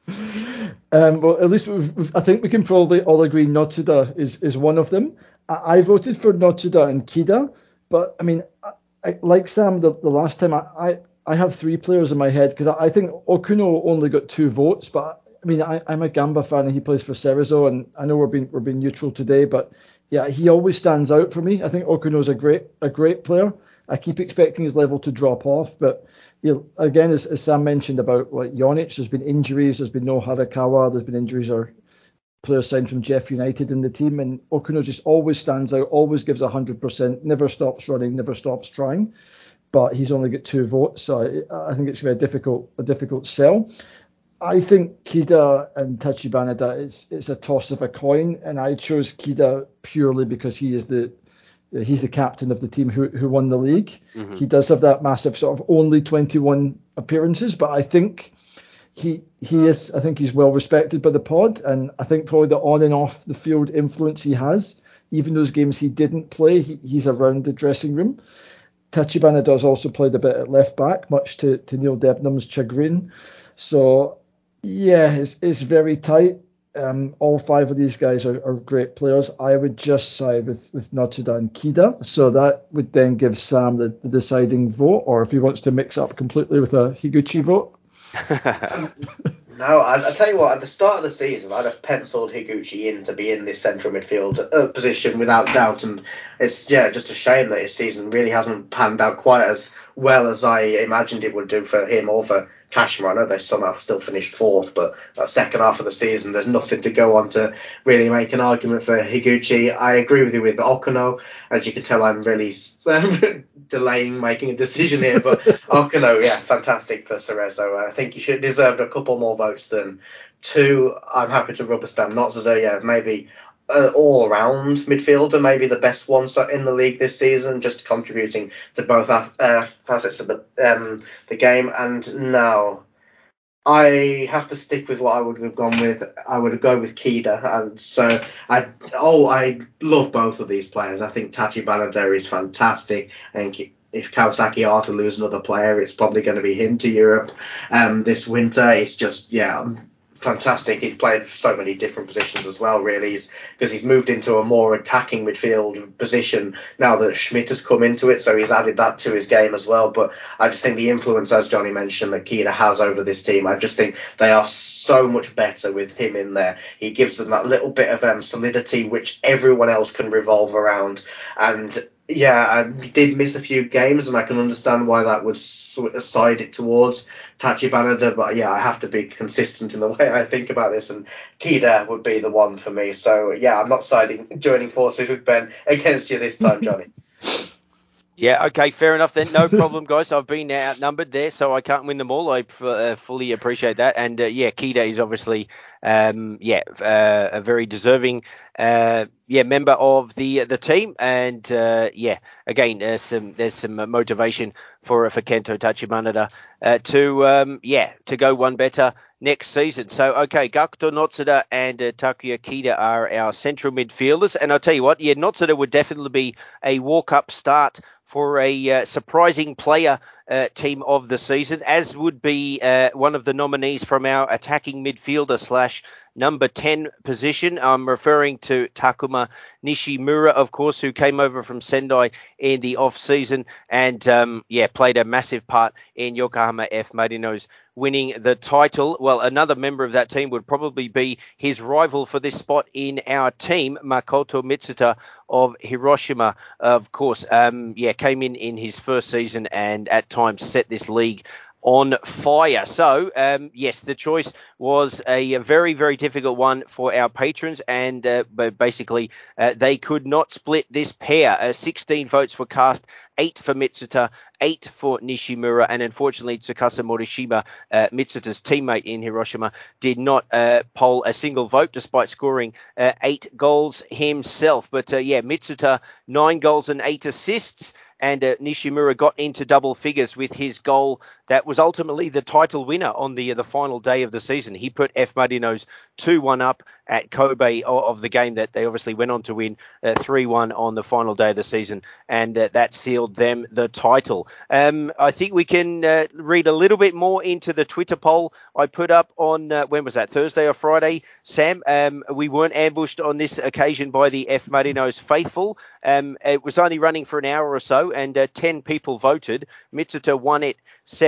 Well, at least I think we can probably all agree Notsuda is one of them. I voted for Notsuda and Kida, but I mean, I like Sam the last time. I have 3 players in my head because I think Okuno only got 2 votes, but I mean, I'm a Gamba fan and he plays for Cerezo, and I know we're being neutral today, but yeah, he always stands out for me. I think Okuno's a great player. I keep expecting his level to drop off, but again, as Sam mentioned about like Jonic, there's been injuries, there's been no Harakawa, there's been injuries or players signed from Jeff United in the team, and Okuno just always stands out, always gives 100%, never stops running, never stops trying, but he's only got 2 votes, so I think it's going to be a difficult sell. I think Kida and Tachibana, it's a toss of a coin, and I chose Kida purely because he's the captain of the team who won the league. Mm-hmm. He does have that massive sort of only 21 appearances, but I think he is. I think he's well respected by the pod, and I think probably the on and off the field influence he has, even those games he didn't play, he's around the dressing room. Tachibana does also played a bit at left back, much to Neil Debnam's chagrin. So yeah, it's very tight. All five of these guys are great players. I would just side with Notsuda and Kida. So that would then give Sam the deciding vote, or if he wants to mix up completely with a Higuchi vote. No, I tell you what, at the start of the season, I'd have penciled Higuchi in to be in this central midfield position without doubt, and it's just a shame that his season really hasn't panned out quite as well as I imagined it would do for him or for Kashima. I know they somehow still finished fourth, but that second half of the season, there's nothing to go on to really make an argument for Higuchi. I agree with you with Okuno. As you can tell, I'm really delaying making a decision here, but Okuno, fantastic for Cerezo. I think he deserved a couple more votes than 2. I'm happy to rubber stamp Notsuda, maybe all-round midfielder, maybe the best one in the league this season, just contributing to both facets of the game. And now I have to stick with what I would have gone with. I would go with Kida, and so I love both of these players. I think Tachibana is fantastic, and if Kawasaki are to lose another player, it's probably going to be him to Europe this winter. It's just fantastic. He's played so many different positions as well, really, because he's moved into a more attacking midfield position now that Schmidt has come into it, so he's added that to his game as well. But I just think the influence, as Johnny mentioned, that Kida has over this team, I just think they are so much better with him in there. He gives them that little bit of solidity which everyone else can revolve around. And I did miss a few games, and I can understand why that would side it towards Tachibana, but I have to be consistent in the way I think about this, and Kida would be the one for me. So I'm not joining forces with Ben against you this time, Johnny. Yeah, okay, fair enough then. No problem, guys. I've been outnumbered there, so I can't win them all. I fully appreciate that. And Kida is obviously a very deserving member of the team. And again, there's some motivation for Kento Tachibana to go one better next season. So, okay, Gakuto Notsuda and Takuya Kida are our central midfielders. And I'll tell you what, Notsuda would definitely be a walk-up start for a surprising player team of the season, as would be one of the nominees from our attacking midfielder / number 10 position. I'm referring to Takuma Nishimura, of course, who came over from Sendai in the off-season and played a massive part in Yokohama F. Marinos winning the title. Well, another member of that team would probably be his rival for this spot in our team, Makoto Mitsuta of Hiroshima, of course. Came in his first season and at times set this league on fire. So, the choice was a very, very difficult one for our patrons, and but basically they could not split this pair. 16 votes were cast, 8 for Mitsuta, 8 for Nishimura, and unfortunately Tsukasa Morishima, Mitsuta's teammate in Hiroshima, did not poll a single vote despite scoring 8 goals himself. But Mitsuta, 9 goals and 8 assists. And Nishimura got into double figures with his goal that was ultimately the title winner on the final day of the season. He put F. Marinos 2-1 up at Kobe of the game that they obviously went on to win 3-1 on the final day of the season, and that sealed them the title. I think we can read a little bit more into the Twitter poll I put up on, when was that, Thursday or Friday, Sam? We weren't ambushed on this occasion by the F. Marinos faithful. It was only running for an hour or so, and 10 people voted. Mitsuta won it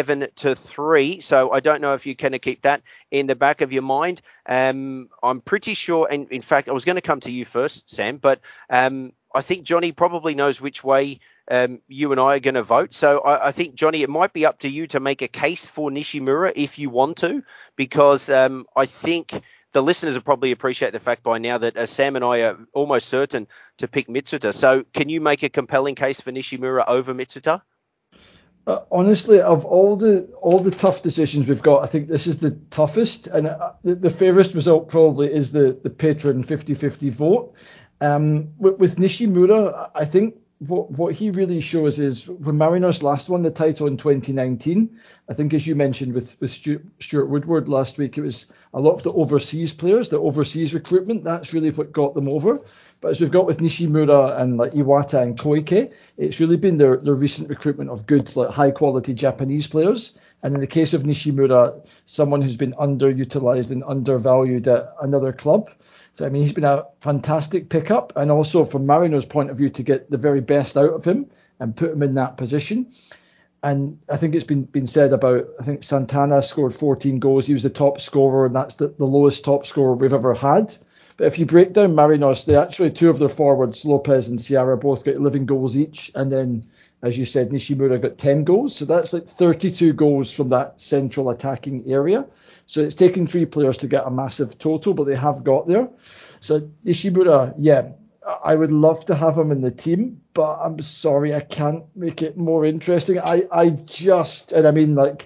7-3. So I don't know if you can keep that in the back of your mind. I'm pretty sure, and in fact, I was going to come to you first, Sam, but I think Johnny probably knows which way you and I are going to vote. So I think, Johnny, it might be up to you to make a case for Nishimura if you want to, because I think the listeners will probably appreciate the fact by now that Sam and I are almost certain to pick Mitsuta. So can you make a compelling case for Nishimura over Mitsuta? Honestly, of all the tough decisions we've got, I think this is the toughest, and the fairest result probably is the patron 50-50 vote. With Nishimura, I think what he really shows is when Marinos last won the title in 2019. I think, as you mentioned with Stuart Woodward last week, it was a lot of the overseas players, the overseas recruitment. That's really what got them over. But as we've got with Nishimura and like Iwata and Koike, it's really been their recent recruitment of good, like high quality Japanese players. And in the case of Nishimura, someone who's been underutilized and undervalued at another club. So, I mean, he's been a fantastic pickup. And also from Marino's point of view, to get the very best out of him and put him in that position. And I think it's been said about, I think Santana scored 14 goals. He was the top scorer, and that's the lowest top scorer we've ever had. But if you break down Marinos, they actually, two of their forwards, Lopez and Sierra, both got 11 goals each. And then, as you said, Nishimura got 10 goals. So that's like 32 goals from that central attacking area. So it's taken three players to get a massive total, but they have got there. So Nishimura, yeah, I would love to have him in the team, but I'm sorry, I can't make it more interesting. I just, and I mean like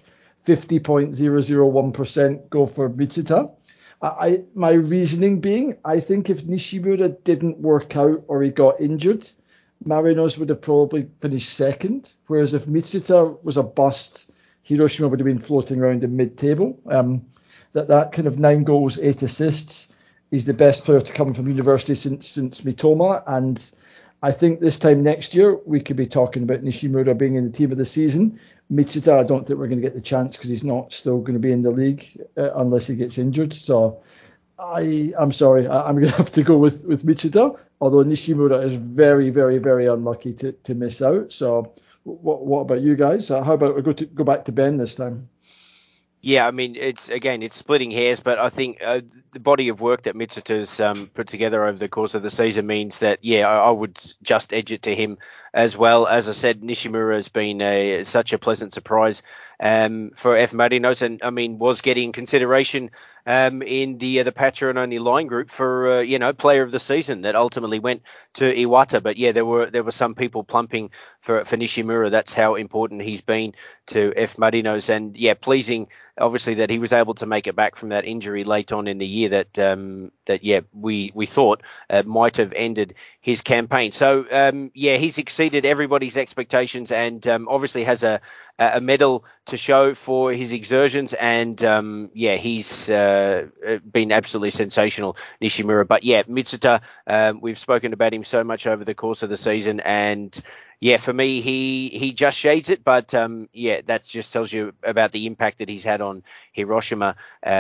50.001% go for Mitsuta. My reasoning being, I think if Nishimura didn't work out or he got injured, Marinos would have probably finished second. Whereas if Mitsuta was a bust, Hiroshima would have been floating around in mid-table. That kind of 9 goals, 8 assists. He's the best player to come from university since Mitoma. And I think this time next year, we could be talking about Nishimura being in the team of the season. Mitsuta, I don't think we're going to get the chance because he's not still going to be in the league unless he gets injured. So I'm sorry, I'm going to have to go with Mitsuta, although Nishimura is very, very, very unlucky to miss out. So what about you guys? How about we go back to Ben this time? Yeah, I mean, it's splitting hairs, but I think the body of work that Mitsuta's put together over the course of the season means that, yeah, I would just edge it to him as well. As I said, Nishimura has been such a pleasant surprise for F. Marinos, and I mean, was getting consideration in the Patreon only line group for player of the season that ultimately went to Iwata. But yeah, there were some people plumping for Nishimura. That's how important he's been to F. Marinos, and yeah, pleasing obviously that he was able to make it back from that injury late on in the year that we thought might have ended his campaign. So he's exceeded everybody's expectations, and obviously has a medal to show for his exertions, and he's been absolutely sensational, Nishimura. But yeah, Mitsuta, we've spoken about him so much over the course of the season, and yeah, for me, he just shades it, but that just tells you about the impact that he's had on Hiroshima.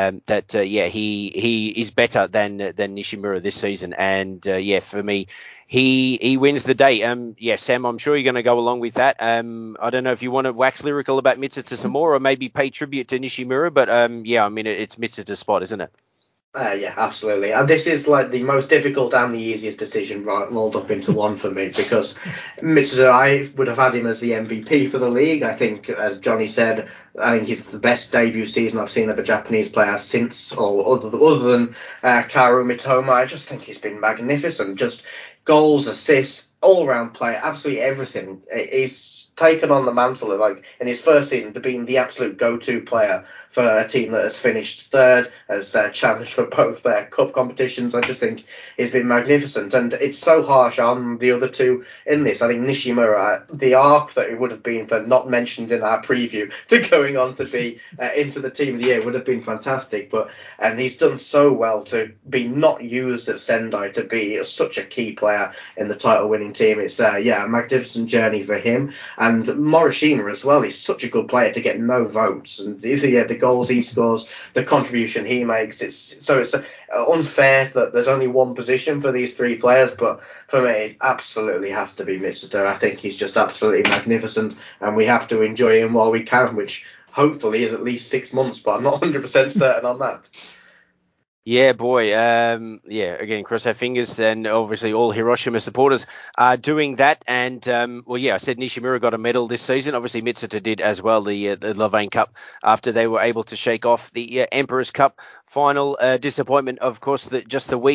He is better than Nishimura this season, and for me, he wins the day. Sam, I'm sure you're going to go along with that. I don't know if you want to wax lyrical about Mitsuta some more, or maybe pay tribute to Nishimura, but I mean, it's Mitsuta's spot, isn't it? Yeah, absolutely. And this is like the most difficult and the easiest decision rolled up into one for me, because Mitsuta, I would have had him as the MVP for the league. I think, as Johnny said, I think he's the best debut season I've seen of a Japanese player since, or other than Kaoru Mitoma. I just think he's been magnificent. Just goals, assists, all-round player, absolutely everything. He's taken on the mantle of, like, in his first season, to being the absolute go-to player for a team that has finished third, has challenged for both their cup competitions. I just think he's been magnificent, and it's so harsh on the other two in this. I think Nishimura, the arc that it would have been for not mentioned in our preview to going on to be into the team of the year would have been fantastic, and he's done so well to be not used at Sendai, to be such a key player in the title-winning team. It's a magnificent journey for him. And Morishima as well, he's such a good player to get no votes. And the goals he scores, the contribution he makes, it's unfair that there's only one position for these three players. But for me, it absolutely has to be Mitsuta. I think he's just absolutely magnificent, and we have to enjoy him while we can, which hopefully is at least 6 months, but I'm not 100% certain on that. Yeah, boy. Again, cross our fingers, and obviously all Hiroshima supporters are doing that. And I said Nishimura got a medal this season. Obviously, Mitsuta did as well, the Levain Cup, after they were able to shake off the Emperor's Cup final. Disappointment, of course, that just the week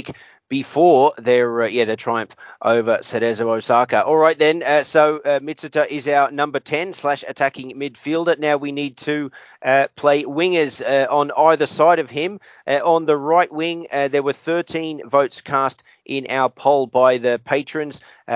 before their triumph over Cerezo Osaka. All right then, so Mitsuta is our number 10 / attacking midfielder. Now we need to play wingers on either side of him. On the right wing, there were 13 votes cast in our poll by the patrons.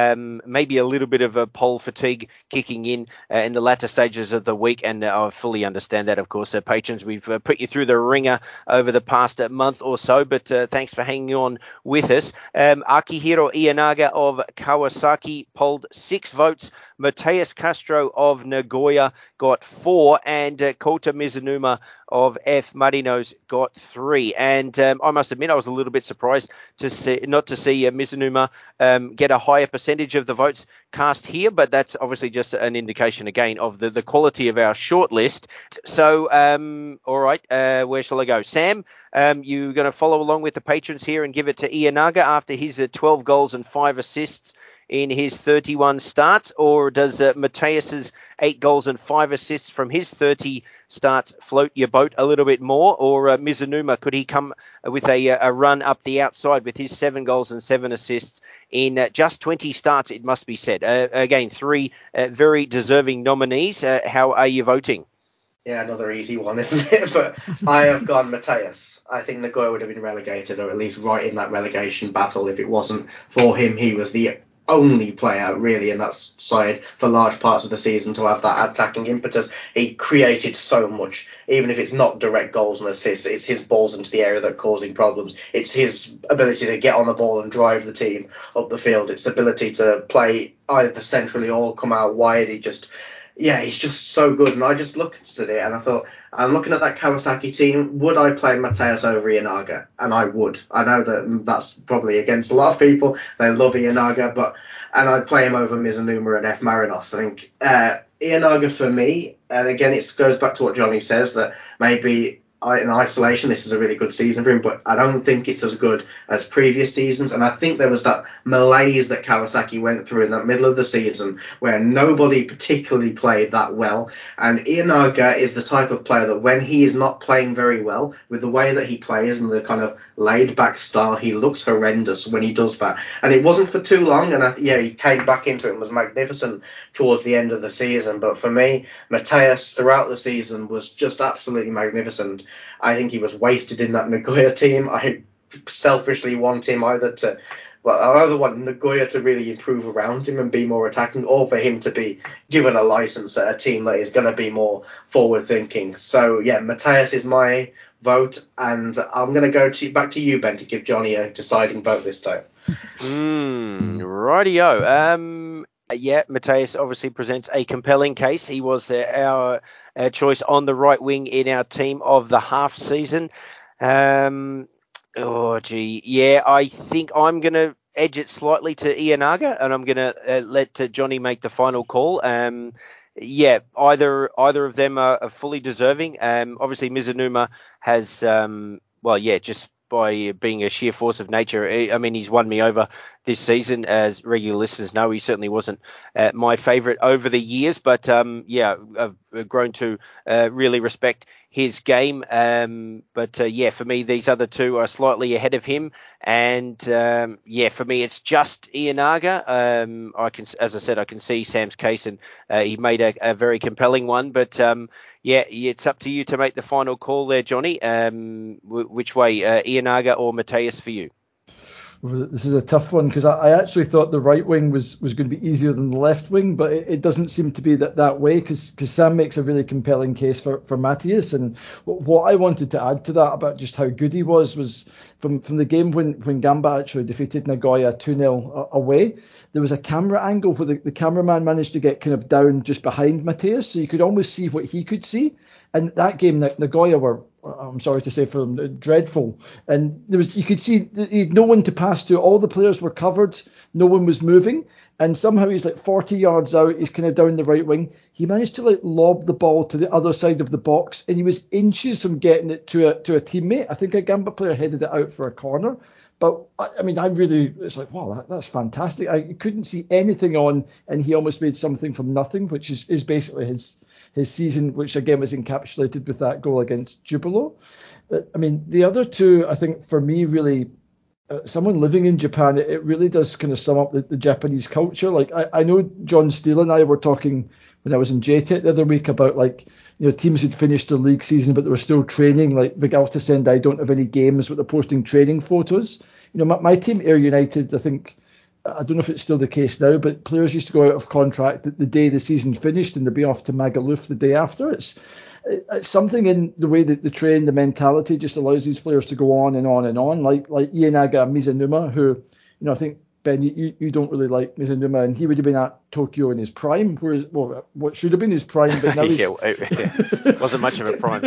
Maybe a little bit of a poll fatigue kicking in the latter stages of the week, and I fully understand that, of course. Patrons, we've put you through the ringer over the past month or so, but thanks for hanging on with us. Akihiro Ienaga of Kawasaki polled 6 votes. Mateus Castro of Nagoya got 4, and Kota Mizunuma of F Marinos got 3. And I must admit, I was a little bit surprised not to see Mizunuma get a higher percentage of the votes cast here, but that's obviously just an indication again of the quality of our shortlist. So, all right, where shall I go? Sam, you're going to follow along with the patrons here and give it to Ienaga after his 12 goals and 5 assists in his 31 starts, or does Mateus's 8 goals and 5 assists from his 30 starts float your boat a little bit more? Or Mizunuma, could he come with a run up the outside with his 7 goals and 7 assists in just 20 starts, it must be said? Again, 3 very deserving nominees. How are you voting? Yeah, another easy one, isn't it? But I have gone Mateus. I think Nagoya would have been relegated, or at least right in that relegation battle, if it wasn't for him. He was the only player really in that side for large parts of the season to have that attacking impetus. He created so much, even if it's not direct goals and assists. It's his balls into the area that are causing problems. It's his ability to get on the ball and drive the team up the field. It's ability to play either centrally or come out wide. He's just so good. And I just looked at it and I thought, I'm looking at that Kawasaki team. Would I play Mateus over Ienaga? And I would. I know that that's probably against a lot of people. They love Ienaga, and I'd play him over Mizunuma and F Marinos. I think Ienaga for me, and again, it goes back to what Johnny says, that maybe in isolation, this is a really good season for him, but I don't think it's as good as previous seasons. And I think there was that malaise that Kawasaki went through in that middle of the season where nobody particularly played that well. And Ienaga is the type of player that when he is not playing very well, with the way that he plays and the kind of laid-back style, he looks horrendous when he does that. And it wasn't for too long, and he came back into it and was magnificent towards the end of the season. But for me, Mateus throughout the season was just absolutely magnificent. I think he was wasted in that Nagoya team. I selfishly want him I either want Nagoya to really improve around him and be more attacking, or for him to be given a license at a team that is going to be more forward thinking. So yeah, Mateus is my vote, and I'm going to go back to you, Ben, to give Johnny a deciding vote this time. Rightio. Yeah, Mateus obviously presents a compelling case. He was our choice on the right wing in our team of the half season. I think I'm going to edge it slightly to Ienaga, and I'm going to let Johnny make the final call. Either of them are fully deserving. Obviously, Mizunuma has, just by being a sheer force of nature. I mean, he's won me over this season. As regular listeners know, he certainly wasn't my favourite over the years, but I've grown to really respect his game. For me, these other two are slightly ahead of him. And for me, it's just Ienaga. I can see Sam's case, and he made a very compelling one. But it's up to you to make the final call there, Johnny. Which way, Ienaga or Mateus for you? This is a tough one, because I actually thought the right wing was going to be easier than the left wing, but it doesn't seem to be that way, because Sam makes a really compelling case for Mateus. And what I wanted to add to that about just how good he was from the game when Gamba actually defeated Nagoya 2-0 away. There was a camera angle where the cameraman managed to get kind of down just behind Mateus, so you could almost see what he could see. And that game, Nagoya were, I'm sorry to say for them, dreadful. And you could see he had no one to pass to. All the players were covered. No one was moving. And somehow he's like 40 yards out. He's kind of down the right wing. He managed to lob the ball to the other side of the box, and he was inches from getting it to a teammate. I think a Gamba player headed it out for a corner. But it's like, wow, that's fantastic. I couldn't see anything on, and he almost made something from nothing, which is basically his season, which again was encapsulated with that goal against Jubilo. But I mean, the other two, I think for me, really someone living in Japan, it really does kind of sum up the Japanese culture. Like I know John Steele and I were talking when I was in JTEC the other week about like, teams had finished their league season, but they were still training. Like Vegalta Sendai don't have any games, but they're posting training photos. My team, Ayr United, I think, I don't know if it's still the case now, but players used to go out of contract the day the season finished and they'd be off to Magaluf the day after. It's something in the way that they train, the mentality just allows these players to go on and on and on. Like Ienaga Mizunuma, who, I think, Ben, you don't really like Mizunuma, and he would have been at Tokyo in his prime, whereas, what should have been his prime, but now he's... it wasn't much of a prime.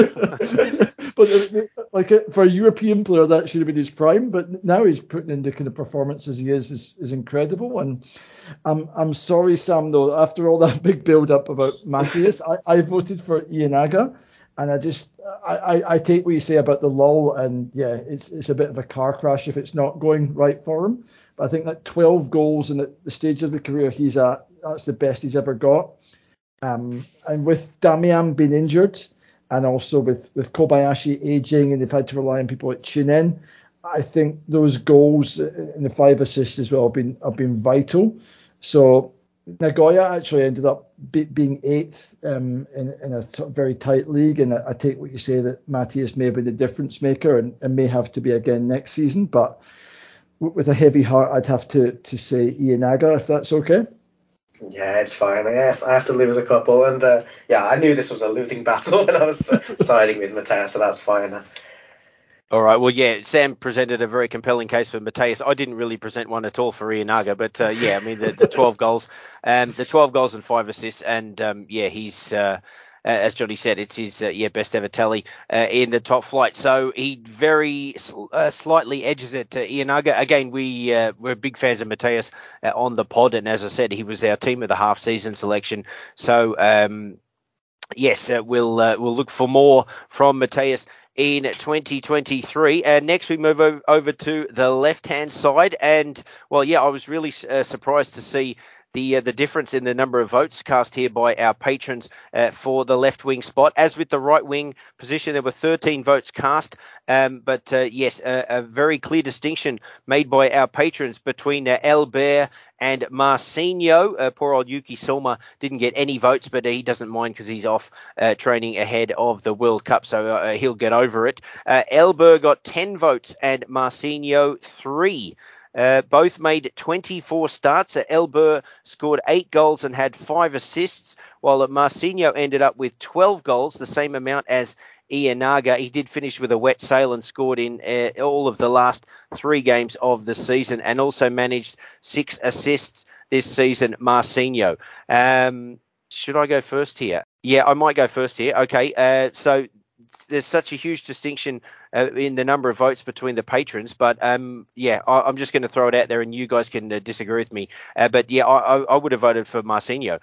But for a European player, that should have been his prime, but now he's putting in the kind of performances he is incredible. And I'm sorry, Sam, though, after all that big build-up about Matthias, I voted for Ienaga, and I take what you say about the lull, and yeah, it's a bit of a car crash if it's not going right for him. But I think that 12 goals and at the stage of the career he's at, that's the best he's ever got. And with Damian being injured, and also with Kobayashi aging, and they've had to rely on people like Chinen, I think those goals and the 5 assists as well have been vital. So Nagoya actually ended up being 8th in a very tight league, and I take what you say that Matthias may be the difference maker and may have to be again next season. But with a heavy heart, I'd have to say Ienaga, if that's okay. Yeah, it's fine. I have to lose a couple, and I knew this was a losing battle when I was siding with Matthias, so that's fine. All right. Well, yeah, Sam presented a very compelling case for Matthias. I didn't really present one at all for Ienaga, but the 12 goals, the 12 goals and 5 assists, and he's. As Johnny said, it's his best ever tally in the top flight. So he very slightly edges it to Ienaga. Again, we're big fans of Matthias on the pod, and as I said, he was our team of the half season selection. So we'll look for more from Matthias in 2023. And next we move over to the left-hand side. And, I was really surprised to see the difference in the number of votes cast here by our patrons for the left wing spot. As with the right wing position, there were 13 votes cast, but a very clear distinction made by our patrons between Elber and Marcinho. Poor old Yuki Soma didn't get any votes, but he doesn't mind because he's off training ahead of the World Cup, so he'll get over it. Elber got 10 votes and Marcinho 3. Both made 24 starts. Elber scored 8 goals and had 5 assists, while Marcinho ended up with 12 goals, the same amount as Ienaga. He did finish with a wet sail and scored in all of the last 3 games of the season, and also managed 6 assists this season, Marcinho. Should I go first here? Yeah, I might go first here. Okay, so there's such a huge distinction in the number of votes between the patrons, but I'm just going to throw it out there and you guys can disagree with me. I would have voted for Marcinho.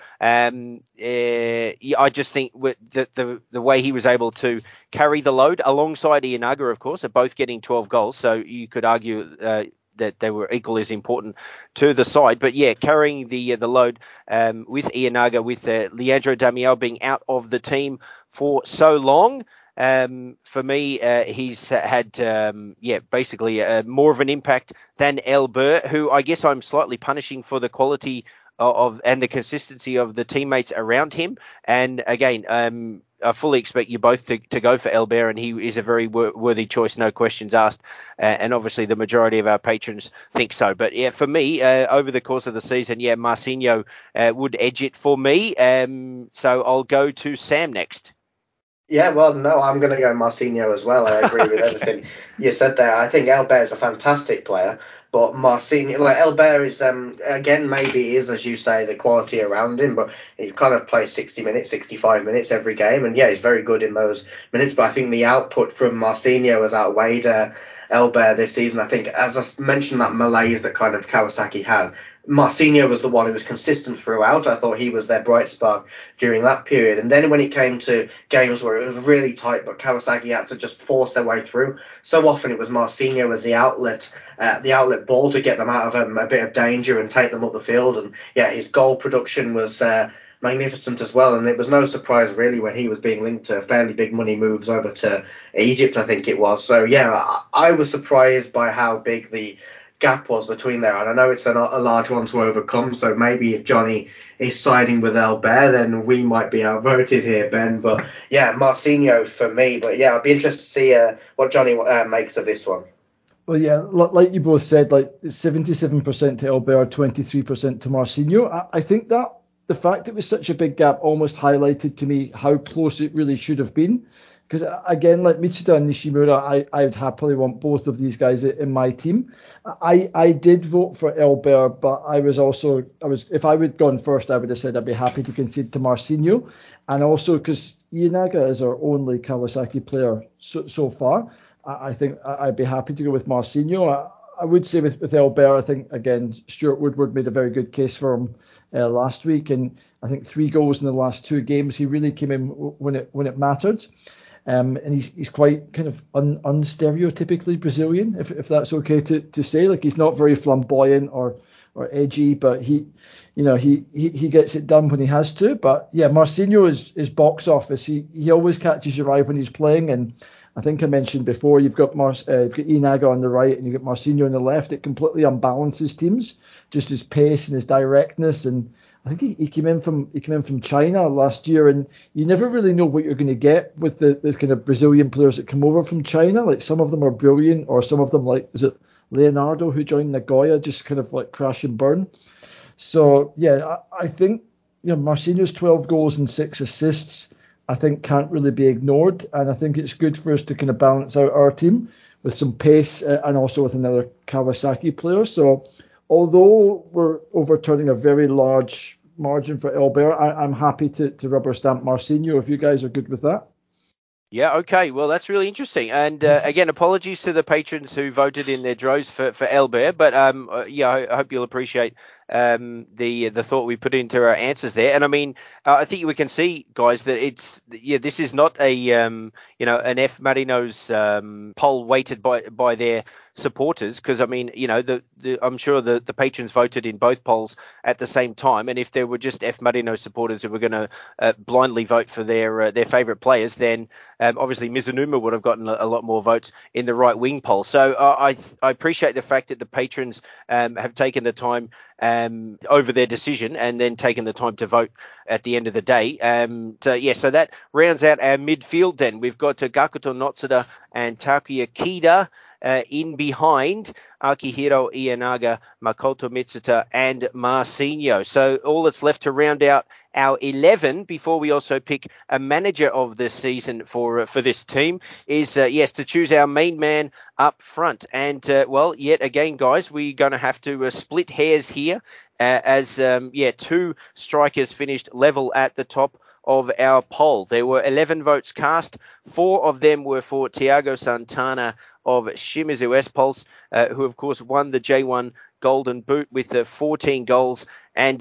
I just think the way he was able to carry the load alongside Ienaga, of course, are both getting 12 goals, so you could argue that they were equally as important to the side. But carrying the load with Ienaga, with Leandro Damião being out of the team for so long. For me, he's had, basically more of an impact than Elber, who I guess I'm slightly punishing for the quality of and the consistency of the teammates around him. And again, I fully expect you both to go for Elber, and he is a very worthy choice, no questions asked. And obviously the majority of our patrons think so. But for me, over the course of the season, Marcinho would edge it for me. So I'll go to Sam next. Yeah, well, no, I'm going to go Marcinho as well. I agree with everything you said there. I think Elber is a fantastic player, but Marcinho, Elber is, again, maybe is, as you say, the quality around him, but he kind of plays 60 minutes, 65 minutes every game, and he's very good in those minutes, but I think the output from Marcinho has outweighed Elber this season. I think, as I mentioned, that malaise that kind of Kawasaki had, Marcinho was the one who was consistent throughout. I thought he was their bright spark during that period. And then when it came to games where it was really tight, but Kawasaki had to just force their way through, so often it was Marcinho as the outlet ball to get them out of a bit of danger and take them up the field. And his goal production was magnificent as well. And it was no surprise really when he was being linked to fairly big money moves over to Egypt, I think it was. So yeah, I was surprised by how big the gap was between there, and I know it's a large one to overcome, so maybe if Johnny is siding with Albert, then we might be outvoted here, Ben. But yeah, Marcinho for me. But yeah, I'd be interested to see what Johnny makes of this one. Well, yeah, like you both said, like 77% to Albert, 23% to Marcinho. I think that the fact it was such a big gap almost highlighted to me how close it really should have been. Because again, like Mitsuda and Nishimura, I would happily want both of these guys in my team. I did vote for Albert, but I was if I would gone first, I would have said I'd be happy to concede to Marcinho, and also because Iheanacho is our only Kawasaki player so far, I think I'd be happy to go with Marcinho. I would say with Albert, I think again Stuart Woodward made a very good case for him last week, and I think 3 goals in the last 2 games. He really came in when it mattered. And he's quite kind of unstereotypically Brazilian, if that's okay to say. Like, he's not very flamboyant or edgy, but he gets it done when he has to. But yeah, Marcinho is box office. He always catches your eye when he's playing. And I think I mentioned before, you've got Iheanacho on the right and you've got Marcinho on the left. It completely unbalances teams, just his pace and his directness. And I think he came in from China last year, and you never really know what you're going to get with the kind of Brazilian players that come over from China. Like, some of them are brilliant, or some of them, like, is it Leonardo who joined Nagoya, just kind of like crash and burn. So yeah, I think Marcinho's 12 goals and 6 assists, I think, can't really be ignored, and I think it's good for us to kind of balance out our team with some pace and also with another Kawasaki player. So although we're overturning a very large margin for Albert, I'm happy to rubber stamp Marcinho if you guys are good with that. Yeah, okay. Well, that's really interesting. And again, apologies to the patrons who voted in their droves for Albert, but yeah, I hope you'll appreciate the thought we put into our answers there. And I mean, I think we can see, guys, that this is not a an F Marino's poll weighted by their supporters, because I mean, I'm sure the patrons voted in both polls at the same time, and if there were just F Marino supporters who were going to blindly vote for their favourite players, then obviously Mizunuma would have gotten a lot more votes in the right wing poll. So I appreciate the fact that the patrons have taken the time over their decision and then taken the time to vote at the end of the day. So that rounds out our midfield then. We've got Gakuto Notsuda and Takuya Kida in behind Akihiro Iheanacho, Makoto Mitsuta, and Marcinho. So all that's left to round out our 11 before we also pick a manager of the season for this team is, to choose our main man up front. And, yet again, guys, we're going to have to split hairs here as 2 strikers finished level at the top of our poll. There were 11 votes cast. 4 of them were for Thiago Santana of Shimizu S-Pulse, who of course won the J1 Golden Boot with 14 goals and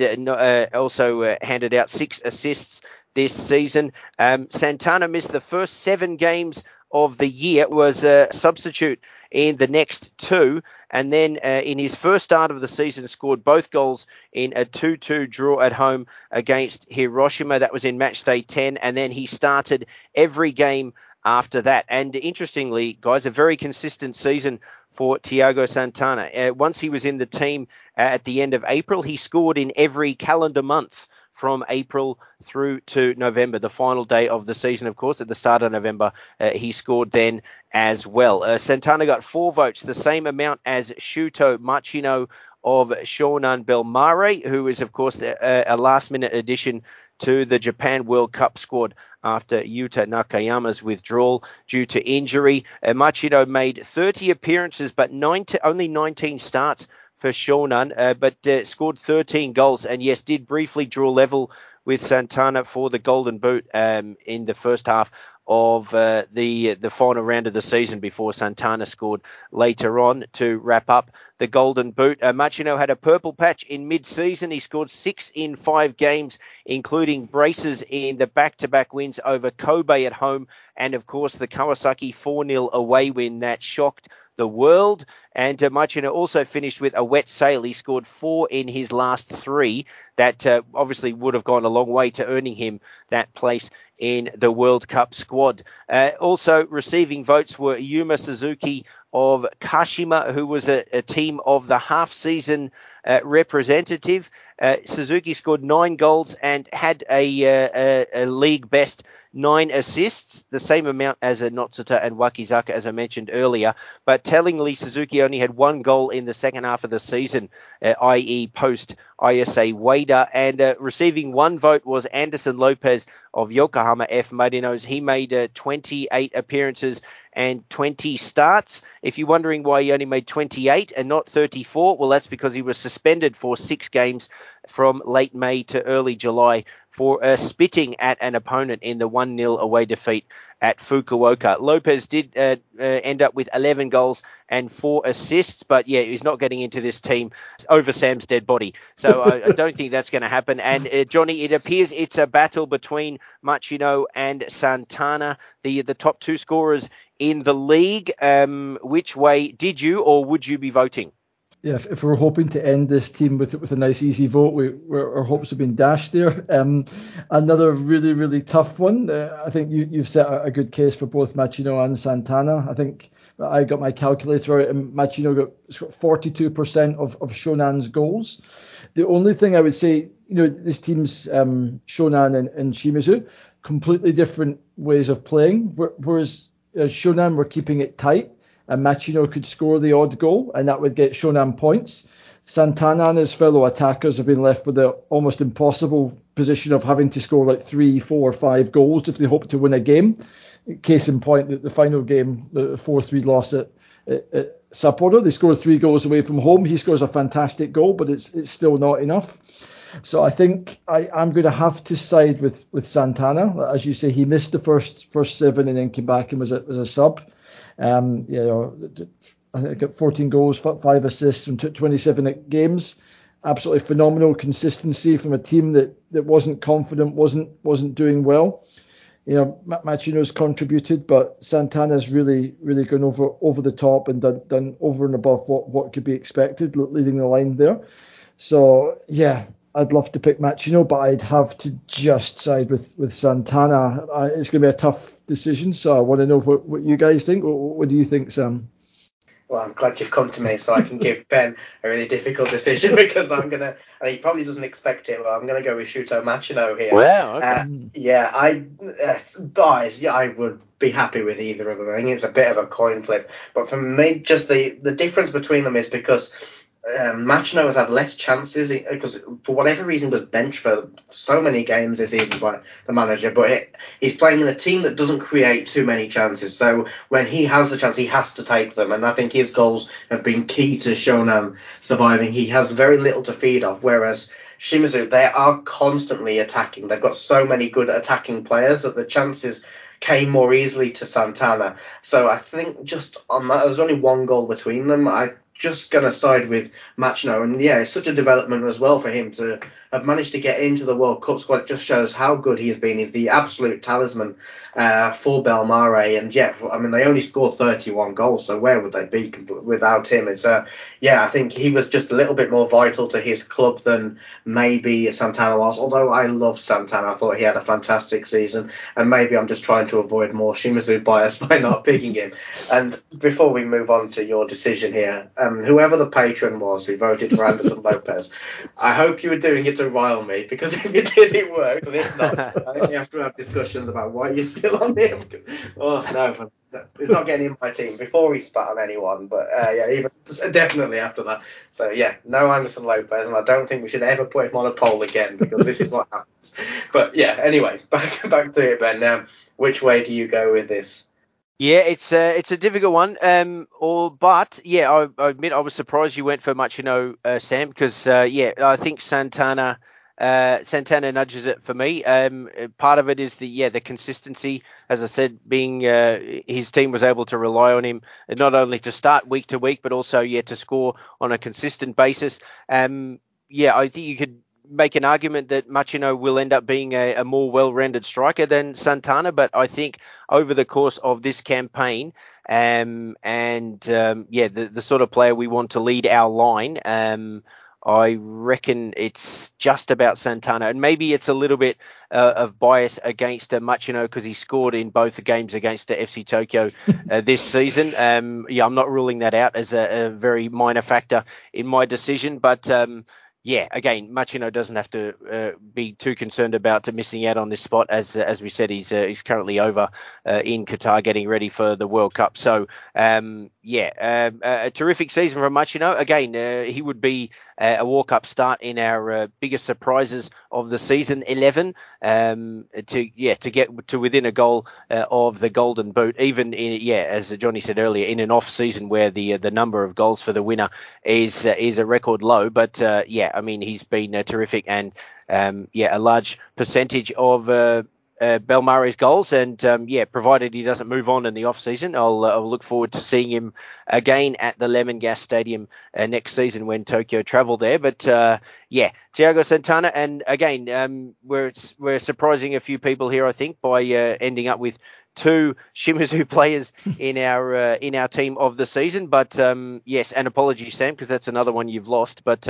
also handed out 6 assists this season. Santana missed the first 7 games of the year, was a substitute in the next 2, and then in his first start of the season scored both goals in a 2-2 draw at home against Hiroshima. That was in match day 10, and then he started every game after that. And interestingly, guys, a very consistent season for Thiago Santana. Once he was in the team at the end of April, he scored in every calendar month from April through to November, the final day of the season, of course. At the start of November, he scored then as well. Santana got 4 votes, the same amount as Shuto Machino of Shonan Bellmare, who is, of course, a last-minute addition to the Japan World Cup squad after Yuta Nakayama's withdrawal due to injury. Machino made 30 appearances, but only 19 starts for Shonan, but scored 13 goals, and yes, did briefly draw level with Santana for the Golden Boot in the first half of the final round of the season before Santana scored later on to wrap up the Golden Boot. Machino had a purple patch in mid-season. He scored 6 in 5 games, including braces in the back-to-back wins over Kobe at home and, of course, the Kawasaki 4-0 away win that shocked the world. And Machino also finished with a wet sail. He scored 4 in his last 3. That obviously would have gone a long way to earning him that place in the World Cup squad. Also receiving votes were Yuma Suzuki of Kashima, who was a team of the half-season representative. Suzuki scored 9 goals and had a league best 9 assists, the same amount as Notsuta and Wakizaka, as I mentioned earlier. But tellingly, Suzuki only had 1 goal in the second half of the season, i.e. post ISA Wada. And receiving 1 vote was Anderson Lopez of Yokohama F. Marinos. He made 28 appearances and 20 starts. If you're wondering why he only made 28 and not 34, well, that's because he was suspended for 6 games from late May to early July for spitting at an opponent in the 1-0 away defeat at Fukuoka. Lopez did end up with 11 goals and 4 assists, but yeah, he's not getting into this team over Sam's dead body. So I don't think that's going to happen. And Johnny, it appears it's a battle between Machino and Santana, the top 2 scorers in the league. Which way did you or would you be voting? Yeah, if we're hoping to end this team with a nice easy vote, our hopes have been dashed there. Another really, really tough one. I think you've set a good case for both Machino and Santana. I think I got my calculator out and Machino got 42% of Shonan's goals. The only thing I would say, this team's Shonan and Shimizu, completely different ways of playing. Whereas Shonan were keeping it tight, and Machino could score the odd goal, and that would get Shonan points. Santana and his fellow attackers have been left with the almost impossible position of having to score like 3, 4, 5 goals if they hope to win a game. Case in point, the final game, the 4-3 loss at Sapporo, they scored 3 goals away from home. He scores a fantastic goal, but it's still not enough. So I think I'm going to have to side with Santana. As you say, he missed the first 7 and then came back and was a sub. I think got 14 goals, 5 assists from 27 games. Absolutely phenomenal consistency from a team that wasn't confident, wasn't doing well. Machino's contributed, but Santana's really, really gone over the top and done over and above what could be expected, leading the line there. So yeah, I'd love to pick Machino, but I'd have to just side with Santana. It's going to be a tough decision, so I want to know what you guys think. What do you think, Sam? Well, I'm glad you've come to me so I can give Ben a really difficult decision because and he probably doesn't expect it, but I'm going to go with Shuto Machino here. Wow, okay. I would be happy with either of them. I think it's a bit of a coin flip, but for me, just the difference between them is because Machino has had less chances because for whatever reason was benched for so many games this season by the manager, but he's playing in a team that doesn't create too many chances, so when he has the chance he has to take them, and I think his goals have been key to Shonan surviving. He has very little to feed off, whereas Shimizu, they are constantly attacking. They've got so many good attacking players that the chances came more easily to Santana. So I think just on that, there's only 1 goal between them. I'm just going to side with Machino. And yeah, it's such a development as well for him to have managed to get into the World Cup squad. It just shows how good he has been. He's the absolute talisman for Belmare. And yeah, I mean, they only scored 31 goals, so where would they be without him? It's I think he was just a little bit more vital to his club than maybe Santana was. Although I love Santana, I thought he had a fantastic season, and maybe I'm just trying to avoid more Shimizu bias by not picking him. And before we move on to your decision here, whoever the patron was who voted for Anderson Lopez, I hope you were doing it to rile me, because if you did, it worked, and if not, I think we have to have discussions about why you're still on him. Oh no, he's not getting in my team before he spat on anyone, but even definitely after that. So yeah, no Anderson Lopez, and I don't think we should ever put him on a poll again, because this is what happens. But yeah, anyway, back to it, Ben. Which way do you go with this? Yeah, it's a difficult one. But yeah, I admit I was surprised you went for Machino, Sam, because I think Santana nudges it for me. Part of it is the consistency, as I said, being his team was able to rely on him not only to start week to week, but also to score on a consistent basis. I think you could make an argument that Machino will end up being a more well-rounded striker than Santana, but I think over the course of this campaign, The sort of player we want to lead our line. I reckon it's just about Santana, and maybe it's a little bit of bias against Machino because he scored in both the games against FC Tokyo this season. I'm not ruling that out as a very minor factor in my decision, but again, Machino doesn't have to be too concerned about missing out on this spot. As we said, he's currently over in Qatar getting ready for the World Cup. So, a terrific season from Machino. Again, he would be a walk-up start in our biggest surprises of the season 11 to get to within a goal of the Golden Boot, even in as Johnny said earlier, in an off season where the number of goals for the winner is a record low. But I mean, he's been terrific, and a large percentage of Belmare's goals, and provided he doesn't move on in the off season, I'll look forward to seeing him again at the Lemon Gas Stadium next season when Tokyo travel there. But Thiago Santana, and again, we're surprising a few people here, I think, by ending up with two Shimizu players in our team of the season. But yes, and apologies, Sam, because that's another one you've lost. But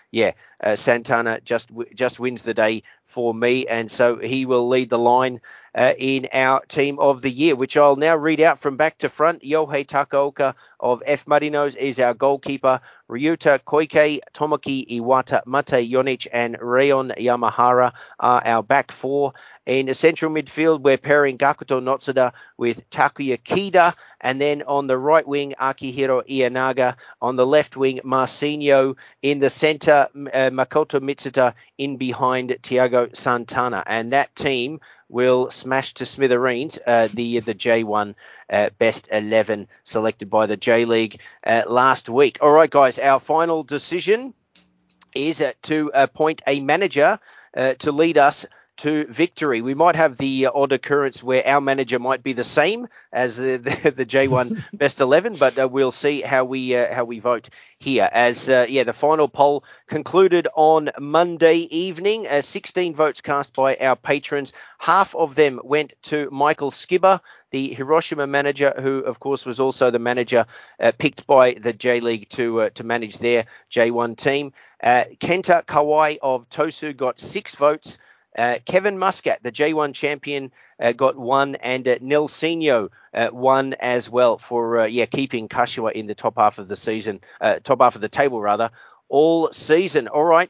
Santana just wins the day for me, and so he will lead the line in our team of the year, which I'll now read out from back to front. Yohei Takaoka of F. Marinos is our goalkeeper. Ryuta Koike, Tomoki Iwata, Mate Yonic, and Rayon Yamahara are our back four. In a central midfield, we're pairing Gakuto Notsuda with Takuya Kida, and then on the right wing, Akihiro Ianaga. On the left wing, Marcinho. In the centre, Makoto Mitsuta in behind Thiago Santana. And that team will smash to smithereens the J1 best 11 selected by the J-League last week. All right, guys, our final decision is to appoint a manager to lead us to victory. We might have the odd occurrence where our manager might be the same as the J1 best 11, but we'll see how we vote here. As the final poll concluded on Monday evening. 16 votes cast by our patrons. Half of them went to Michael Skibber, the Hiroshima manager, who of course was also the manager picked by the J-League to manage their J1 team. Kenta Kawai of Tosu got 6 votes. Kevin Muscat, the J1 champion, got 1, and Nelsinho 1 as well for keeping Kashiwa in the top half of the season, top half of the table rather, all season. All right.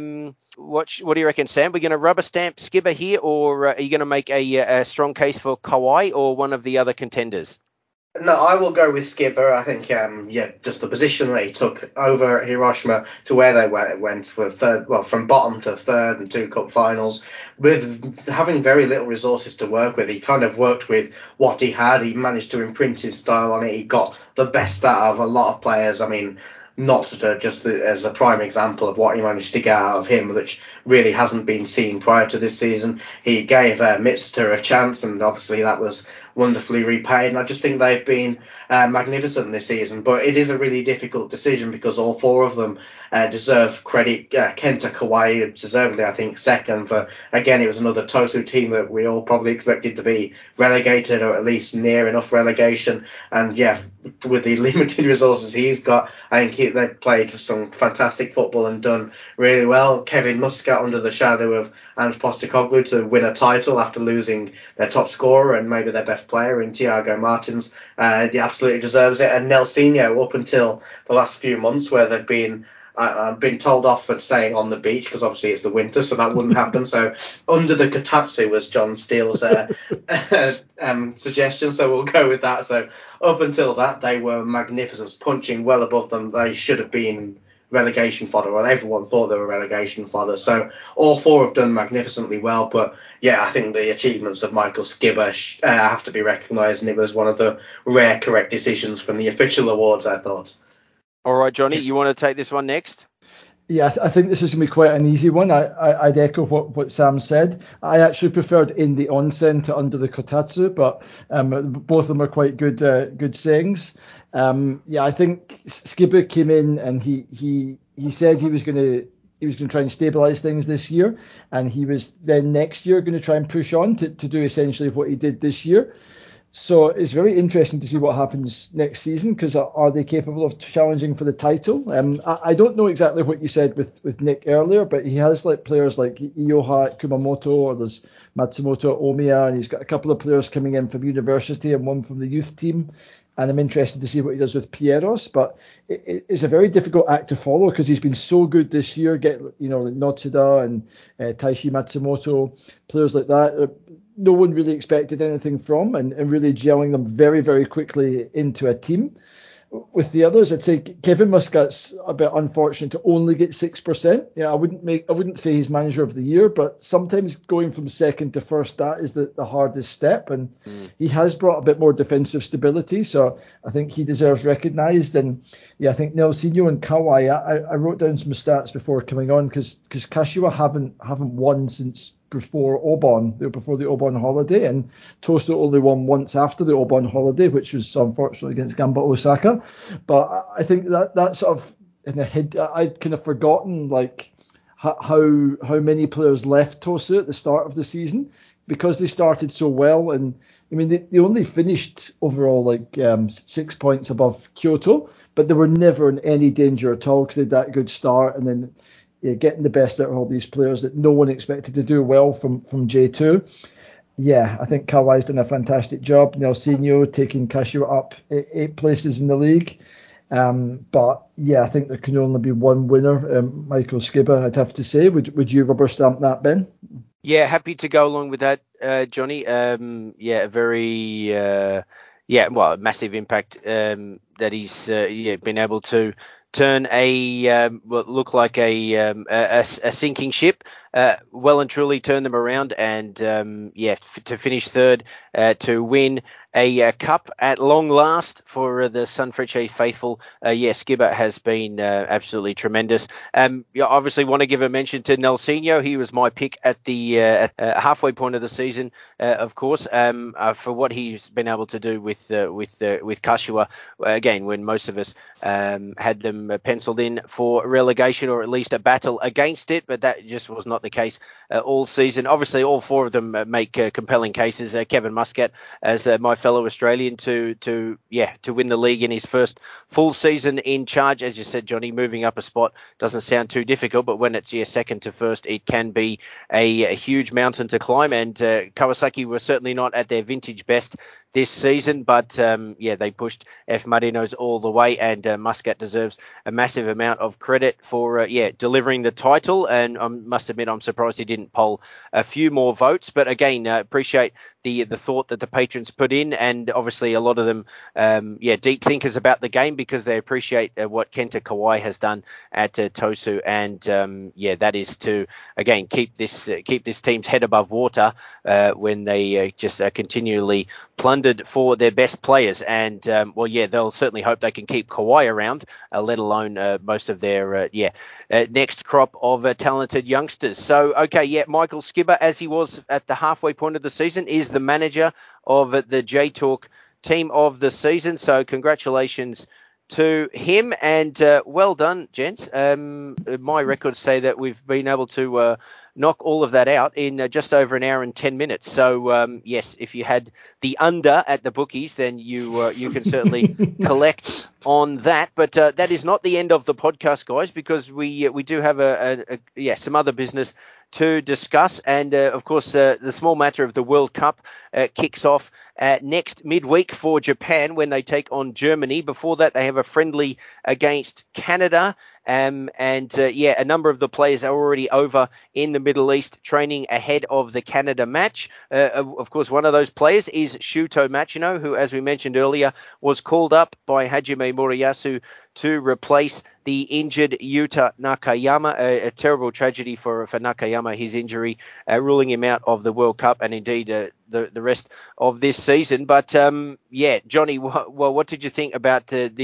What do you reckon, Sam? We're going to rubber stamp Skipper here, or are you going to make a strong case for Kawai or one of the other contenders? No, I will go with Skipper. I think, just the position that he took over Hiroshima to where they went for third, well, from bottom to third and 2 cup finals, with having very little resources to work with. He kind of worked with what he had. He managed to imprint his style on it. He got the best out of a lot of players. I mean, Notsuda, just as a prime example of what he managed to get out of him, which really hasn't been seen prior to this season. He gave Mitsuta a chance, and obviously that was wonderfully repaid. And I just think they've been magnificent this season. But it is a really difficult decision because all 4 of them deserve credit. Kenta Kawai deservedly, I think, second. For again, it was another Tosu team that we all probably expected to be relegated, or at least near enough relegation. And with the limited resources he's got, I think they've played some fantastic football and done really well. Kevin Muscat under the shadow of Ange Postecoglou to win a title after losing their top scorer and maybe their best player in Thiago Martins. He absolutely deserves it. And Nelsinho, up until the last few months where they've been told off for staying on the beach because obviously it's the winter, so that wouldn't happen. So under the Kotatsu was John Steele's suggestion, so we'll go with that. So up until that, they were magnificent, punching well above them. They should have been relegation fodder. Well, everyone thought they were relegation fodder. So all 4 have done magnificently well. But I think the achievements of Michael Skibber have to be recognised, and it was one of the rare correct decisions from the official awards, I thought. All right, Johnny, you want to take this one next? Yeah, I think this is going to be quite an easy one. I'd echo what Sam said. I actually preferred in the onsen to under the Kotatsu, but both of them are quite good sayings. I think Skipper came in and he said he was going to try and stabilise things this year, and he was then next year going to try and push on to do essentially what he did this year. So it's very interesting to see what happens next season, because are they capable of challenging for the title? I don't know exactly what you said with Nick earlier, but he has like players like Ioha Kumamoto, or there's Matsumoto Omiya, and he's got a couple of players coming in from university and one from the youth team. And I'm interested to see what he does with Pieros. But it's a very difficult act to follow, because he's been so good this year. Get like Notsuda and Taishi Matsumoto, players like that. No one really expected anything from, and really gelling them very, very quickly into a team. With the others, I'd say Kevin Muscat's a bit unfortunate to only get 6%. Yeah, I wouldn't say he's manager of the year, but sometimes going from second to first, that is the hardest step. And he has brought a bit more defensive stability, so I think he deserves recognised. And yeah, I think Nelsinho and Kawai, I wrote down some stats before coming on, because Kashiwa haven't won since before before the Obon holiday, and Tosa only won once after the Obon holiday, which was unfortunately against Gamba Osaka. But I think that sort of in the head, I'd kind of forgotten like how many players left Tosa at the start of the season, because they started so well. And I mean, they only finished overall like 6 points above Kyoto, but they were never in any danger at all, because they had that good start. And then getting the best out of all these players that no one expected to do well from J2. Yeah, I think Kawai's done a fantastic job. Nelsinho taking Kashiwa up 8 places in the league. But yeah, I think there can only be one winner, Michael Skiba, I'd have to say. Would you rubber stamp that, Ben? Yeah, happy to go along with that, Johnny. A very massive impact that he's been able to turn what looked like a sinking ship, well and truly turn them around, and to finish third, to win a cup at long last for the Sanfrecce faithful. Skiba has been absolutely tremendous. Obviously want to give a mention to Nelsinho. He was my pick at the halfway point of the season, of course, for what he's been able to do with Kashiwa. Again, when most of us had them penciled in for relegation, or at least a battle against it, but that just was not the case all season. Obviously, all 4 of them make compelling cases. Kevin Muscat, as my fellow Australian, to win the league in his first full season in charge. As you said, Johnny, moving up a spot doesn't sound too difficult, but when it's second to first, it can be a huge mountain to climb. And Kawasaki were certainly not at their vintage best this season, but they pushed F Marinos all the way, and Muscat deserves a massive amount of credit for delivering the title. And I must admit, I'm surprised he didn't poll a few more votes, but again, appreciate the thought that the patrons put in, and obviously a lot of them deep thinkers about the game, because they appreciate what Kenta Kawai has done at Tosu, and that is to again keep this team's head above water when they just continually plundered for their best players. And they'll certainly hope they can keep Kawhi around, let alone most of their next crop of talented youngsters. So Michael Skiba, as he was at the halfway point of the season, is the manager of the J-Talk team of the season. So congratulations to him, and well done, gents. My records say that we've been able to knock all of that out in just over an hour and 10 minutes. So yes, if you had the under at the bookies, then you can certainly collect on that. But that is not the end of the podcast, guys, because we do have some other business to discuss. And of course, the small matter of the World Cup kicks off next midweek for Japan, when they take on Germany. Before that, they have a friendly against Canada. A number of the players are already over in the Middle East training ahead of the Canada match. Of course, one of those players is Shuto Machino, who, as we mentioned earlier, was called up by Hajime Moriyasu to replace the injured Yuta Nakayama. A terrible tragedy for Nakayama, his injury, ruling him out of the World Cup, and indeed the rest of this season. But Johnny, what did you think about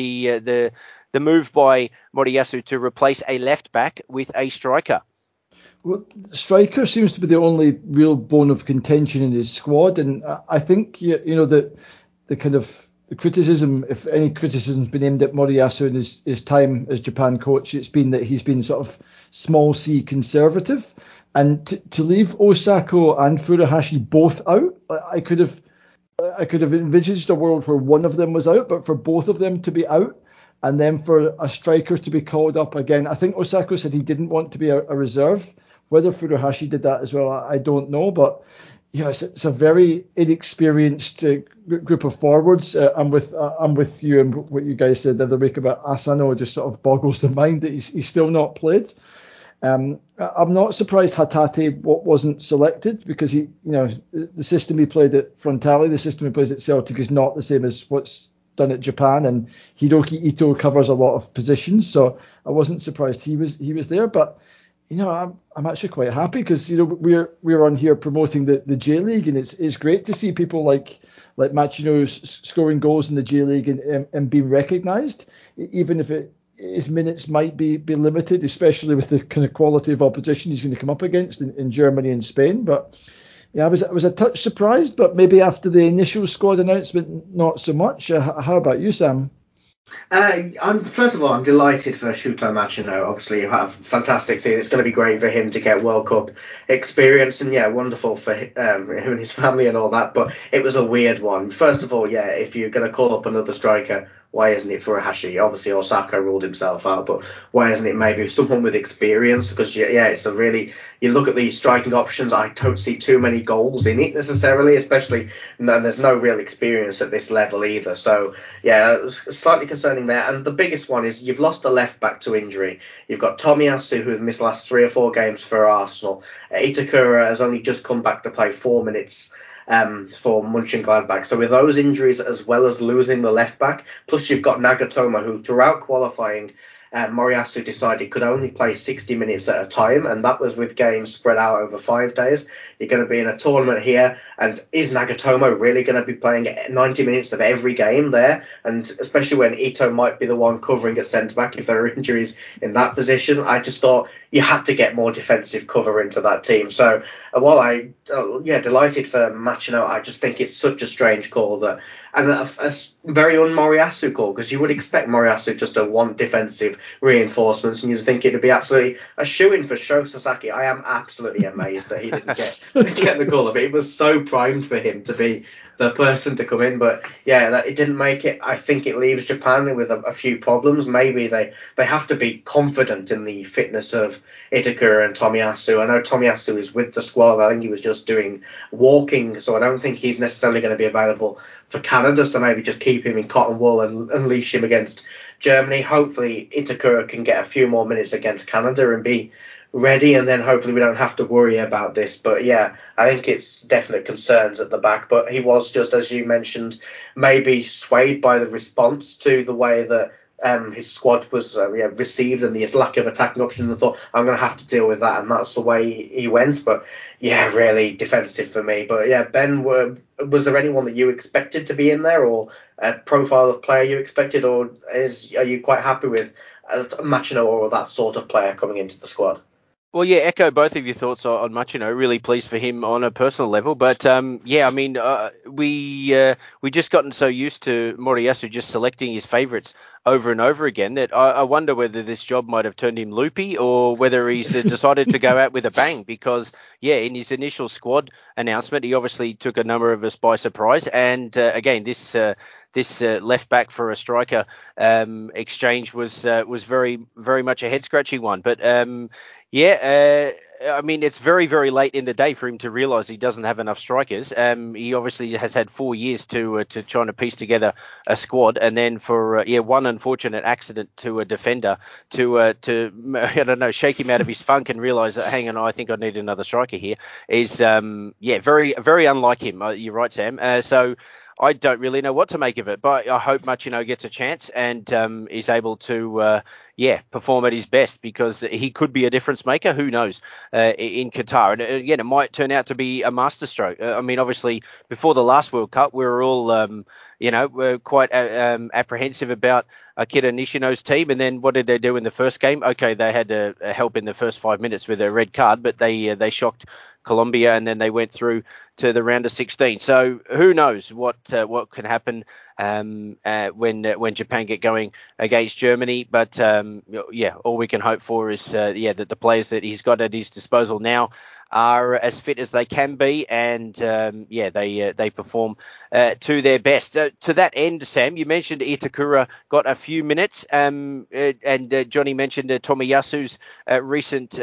the move by Moriyasu to replace a left back with a striker? Well, striker seems to be the only real bone of contention in his squad, and I think the kind of the criticism, if any criticism's been aimed at Moriyasu in his time as Japan coach, it's been that he's been sort of small c conservative, and to leave Osako and Furuhashi both out, I could have I could have envisaged a world where one of them was out, but for both of them to be out and then for a striker to be called up again. I think Osako said he didn't want to be a reserve. Whether Furuhashi did that as well, I don't know. But yeah, it's a very inexperienced group of forwards. I'm with you and what you guys said the other week about Asano. Just sort of boggles the mind that he's still not played. I'm not surprised Hatate wasn't selected because the system he played at Frontale, the system he plays at Celtic is not the same as what's done at Japan, and Hiroki Ito covers a lot of positions, so I wasn't surprised he was there. But I'm actually quite happy because we're on here promoting the J League, and it's great to see people like Machino scoring goals in the J League and being recognised, even if his minutes might be limited, especially with the kind of quality of opposition he's going to come up against in Germany and Spain. But yeah, I was a touch surprised, but maybe after the initial squad announcement, not so much. How about you, Sam? First of all, I'm delighted for Shuto Machino. Obviously, you have fantastic season. It's going to be great for him to get World Cup experience, and yeah, wonderful for him and his family and all that. But it was a weird one. First of all, yeah, if you're going to call up another striker, why isn't it Furuhashi? Obviously, Osaka ruled himself out, but why isn't it maybe someone with experience? Because yeah, it's you look at the striking options, I don't see too many goals in it necessarily, especially, and there's no real experience at this level either. So yeah, it was slightly concerning there. And the biggest one is you've lost a left back to injury. You've got Tomiyasu, who has missed the last 3 or 4 games for Arsenal. Itakura has only just come back to play 4 minutes for Mönchengladbach. So with those injuries, as well as losing the left back, plus you've got Nagatomo, who throughout qualifying, Moriyasu decided could only play 60 minutes at a time, and that was with games spread out over 5 days. You're going to be in a tournament here, and is Nagatomo really going to be playing 90 minutes of every game there? And especially when Ito might be the one covering at centre-back if there are injuries in that position. I just thought you had to get more defensive cover into that team. So while delighted for Machino, I just think it's such a strange call and a very un-Moriyasu call, because you would expect Moriyasu just to want defensive reinforcements, and you'd think it'd be absolutely a shoo-in for Sho Sasaki. I am absolutely amazed that he didn't get the call of it. It was so primed for him to be the person to come in, but yeah, that it didn't make it. I think it leaves Japan with a few problems. Maybe they have to be confident in the fitness of Itakura and Tomiyasu. I know Tomiyasu is with the squad. I think he was just doing walking, so I don't think he's necessarily going to be available for Canada. So maybe just keep him in cotton wool and unleash him against Germany. Hopefully Itakura can get a few more minutes against Canada and be ready, and then hopefully we don't have to worry about this. But yeah, I think it's definite concerns at the back. But he was, just as you mentioned, maybe swayed by the response to the way that his squad was received and the lack of attacking options, and thought, I'm going to have to deal with that, and that's the way he went. But yeah, really defensive for me. But yeah, Ben, was there anyone that you expected to be in there, or a profile of player you expected, or are you quite happy with Machino or that sort of player coming into the squad? Well, yeah, echo both of your thoughts on Machino. Really pleased for him on a personal level, but yeah, I mean, we just gotten so used to Moriyasu just selecting his favourites over and over again that I wonder whether this job might have turned him loopy, or whether he's decided to go out with a bang. Because yeah, in his initial squad announcement, he obviously took a number of us by surprise, and again, this left back for a striker exchange was very, very much a head scratching one, but. I mean, it's very, very late in the day for him to realise he doesn't have enough strikers. He obviously has had 4 years to trying to piece together a squad, and then for one unfortunate accident to a defender to I don't know, shake him out of his funk and realise that, hang on, I think I need another striker here, is very, very unlike him. You're right, Sam. So I don't really know what to make of it, but I hope Machino gets a chance and is able to perform at his best, because he could be a difference maker. Who knows in Qatar? And again, it might turn out to be a masterstroke. I mean, obviously, before the last World Cup, we were all we're quite apprehensive about Akira Nishino's team. And then what did they do in the first game? Okay, they had to help in the first 5 minutes with a red card, but they shocked Colombia, and then they went through to the round of 16. So who knows what can happen when Japan get going against Germany. But all we can hope for is that the players that he's got at his disposal now are as fit as they can be, and they perform to their best. To that end, Sam, you mentioned Itakura got a few minutes, and Johnny mentioned Tomiyasu's recent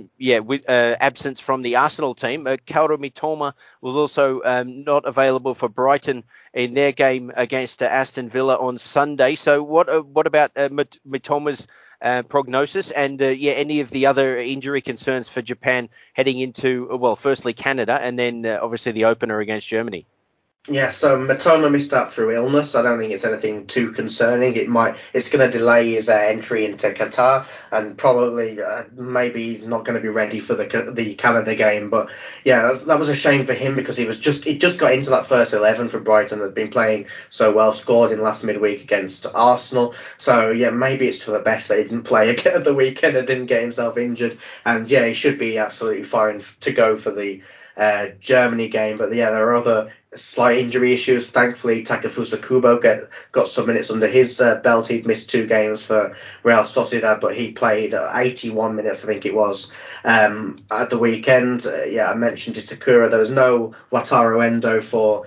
absence from the Arsenal team. Kaoru Mitoma was also not available for Brighton in their game against Aston Villa on Sunday. So what about Mitoma's prognosis and any of the other injury concerns for Japan heading into, firstly Canada and then obviously the opener against Germany? Yeah, so Matoma missed out through illness. I don't think it's anything too concerning. It's going to delay his entry into Qatar, and probably maybe he's not going to be ready for the Canada game. But yeah, that was a shame for him because he just got into that first 11 for Brighton. Had been playing so well, scored in last midweek against Arsenal. So yeah, maybe it's for the best that he didn't play again at the weekend and didn't get himself injured. And yeah, he should be absolutely fine to go for the Germany game. But yeah, there are other slight injury issues. Thankfully, Takefusa Kubo got some minutes under his belt. He'd missed 2 games for Real Sociedad, but he played 81 minutes, I think it was, at the weekend. I mentioned Itakura. There was no Wataru Endo for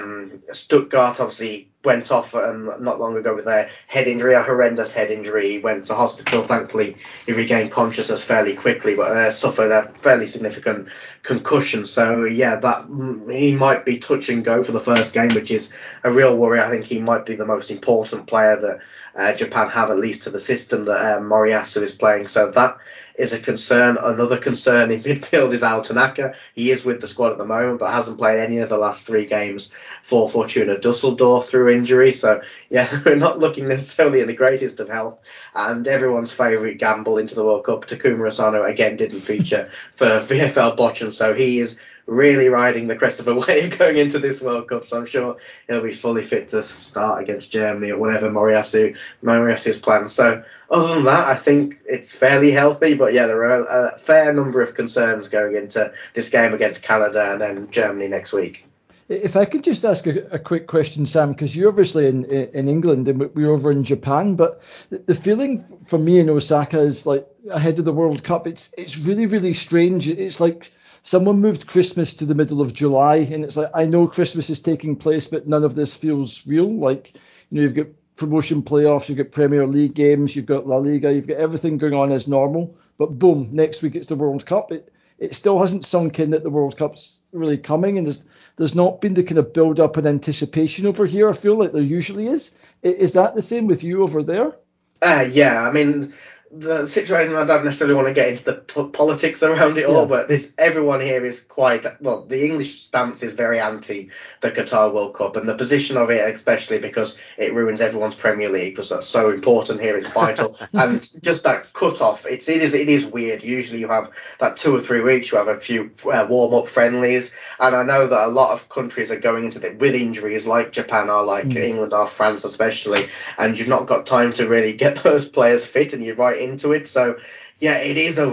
Stuttgart. Obviously, went off not long ago with a head injury, a horrendous head injury. He went to hospital. Thankfully, he regained consciousness fairly quickly, but suffered a fairly significant concussion. So, yeah, that he might be touch and go for the first game, which is a real worry. I think he might be the most important player that Japan have, at least to the system that Moriyasu is playing. So that is a concern. Another concern in midfield is Ao Tanaka. He is with the squad at the moment, but hasn't played any of the last 3 games for Fortuna Dusseldorf through injury. So, yeah, we're not looking necessarily in the greatest of health. And everyone's favourite gamble into the World Cup, Takuma Asano, again didn't feature for VfL Bochum. So he is really riding the crest of a wave going into this World Cup, so I'm sure he'll be fully fit to start against Germany or whatever Moriyasu's plans. So other than that, I think it's fairly healthy, but yeah, there are a fair number of concerns going into this game against Canada and then Germany next week. If I could just ask a quick question, Sam, because you're obviously in England and we're over in Japan, but the feeling for me in Osaka is like ahead of the World Cup, it's really, really strange. It's like someone moved Christmas to the middle of July, and it's like, I know Christmas is taking place, but none of this feels real. Like, you've got promotion playoffs, you've got Premier League games, you've got La Liga, you've got everything going on as normal. But boom, next week it's the World Cup. It still hasn't sunk in that the World Cup's really coming, and there's not been the kind of build up and anticipation over here. I feel like there usually is. Is that the same with you over there? Yeah, I mean, the situation, I don't necessarily want to get into the politics around it all, but everyone here is the English stance is very anti the Qatar World Cup, and the position of it, especially because it ruins everyone's Premier League, because that's so important here, it's vital. And just that cut-off, it is weird. Usually you have that 2 or 3 weeks, you have a few warm-up friendlies, and I know that a lot of countries are going into it with injuries, like Japan are, like England are, France especially, and you've not got time to really get those players fit, and you're right into it. So yeah, it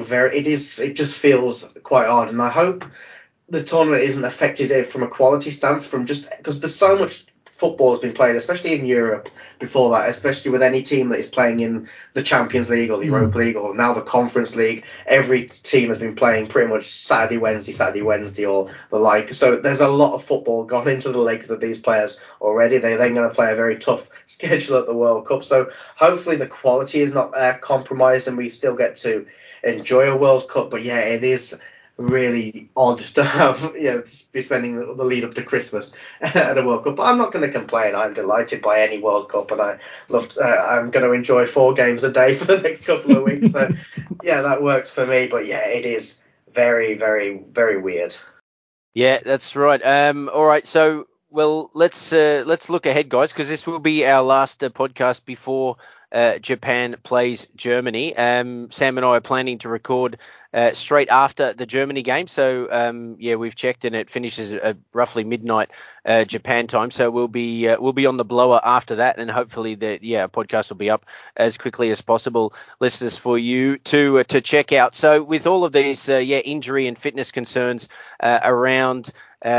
just feels quite odd, and I hope the tournament isn't affected from a quality stance, from just because there's so much football has been played, especially in Europe before that, especially with any team that is playing in the Champions League or the Europa League or now the Conference League. Every team has been playing pretty much Saturday, Wednesday or the like. So there's a lot of football gone into the legs of these players already. They're then going to play a very tough schedule at the World Cup. So hopefully the quality is not compromised and we still get to enjoy a World Cup. But yeah, it is really odd to have, to be spending the lead up to Christmas at a World Cup. But I'm not going to complain. I'm delighted by any World Cup, and I'm going to enjoy 4 games a day for the next couple of weeks. So yeah, that works for me. But yeah, it is very, very, very weird. Yeah, that's right. All right, so let's look ahead, guys, because this will be our last podcast before Japan plays Germany. Sam and I are planning to record straight after the Germany game. So we've checked and it finishes at roughly midnight Japan time. So we'll be on the blower after that, and hopefully the podcast will be up as quickly as possible, listeners, for you to check out. So with all of these injury and fitness concerns around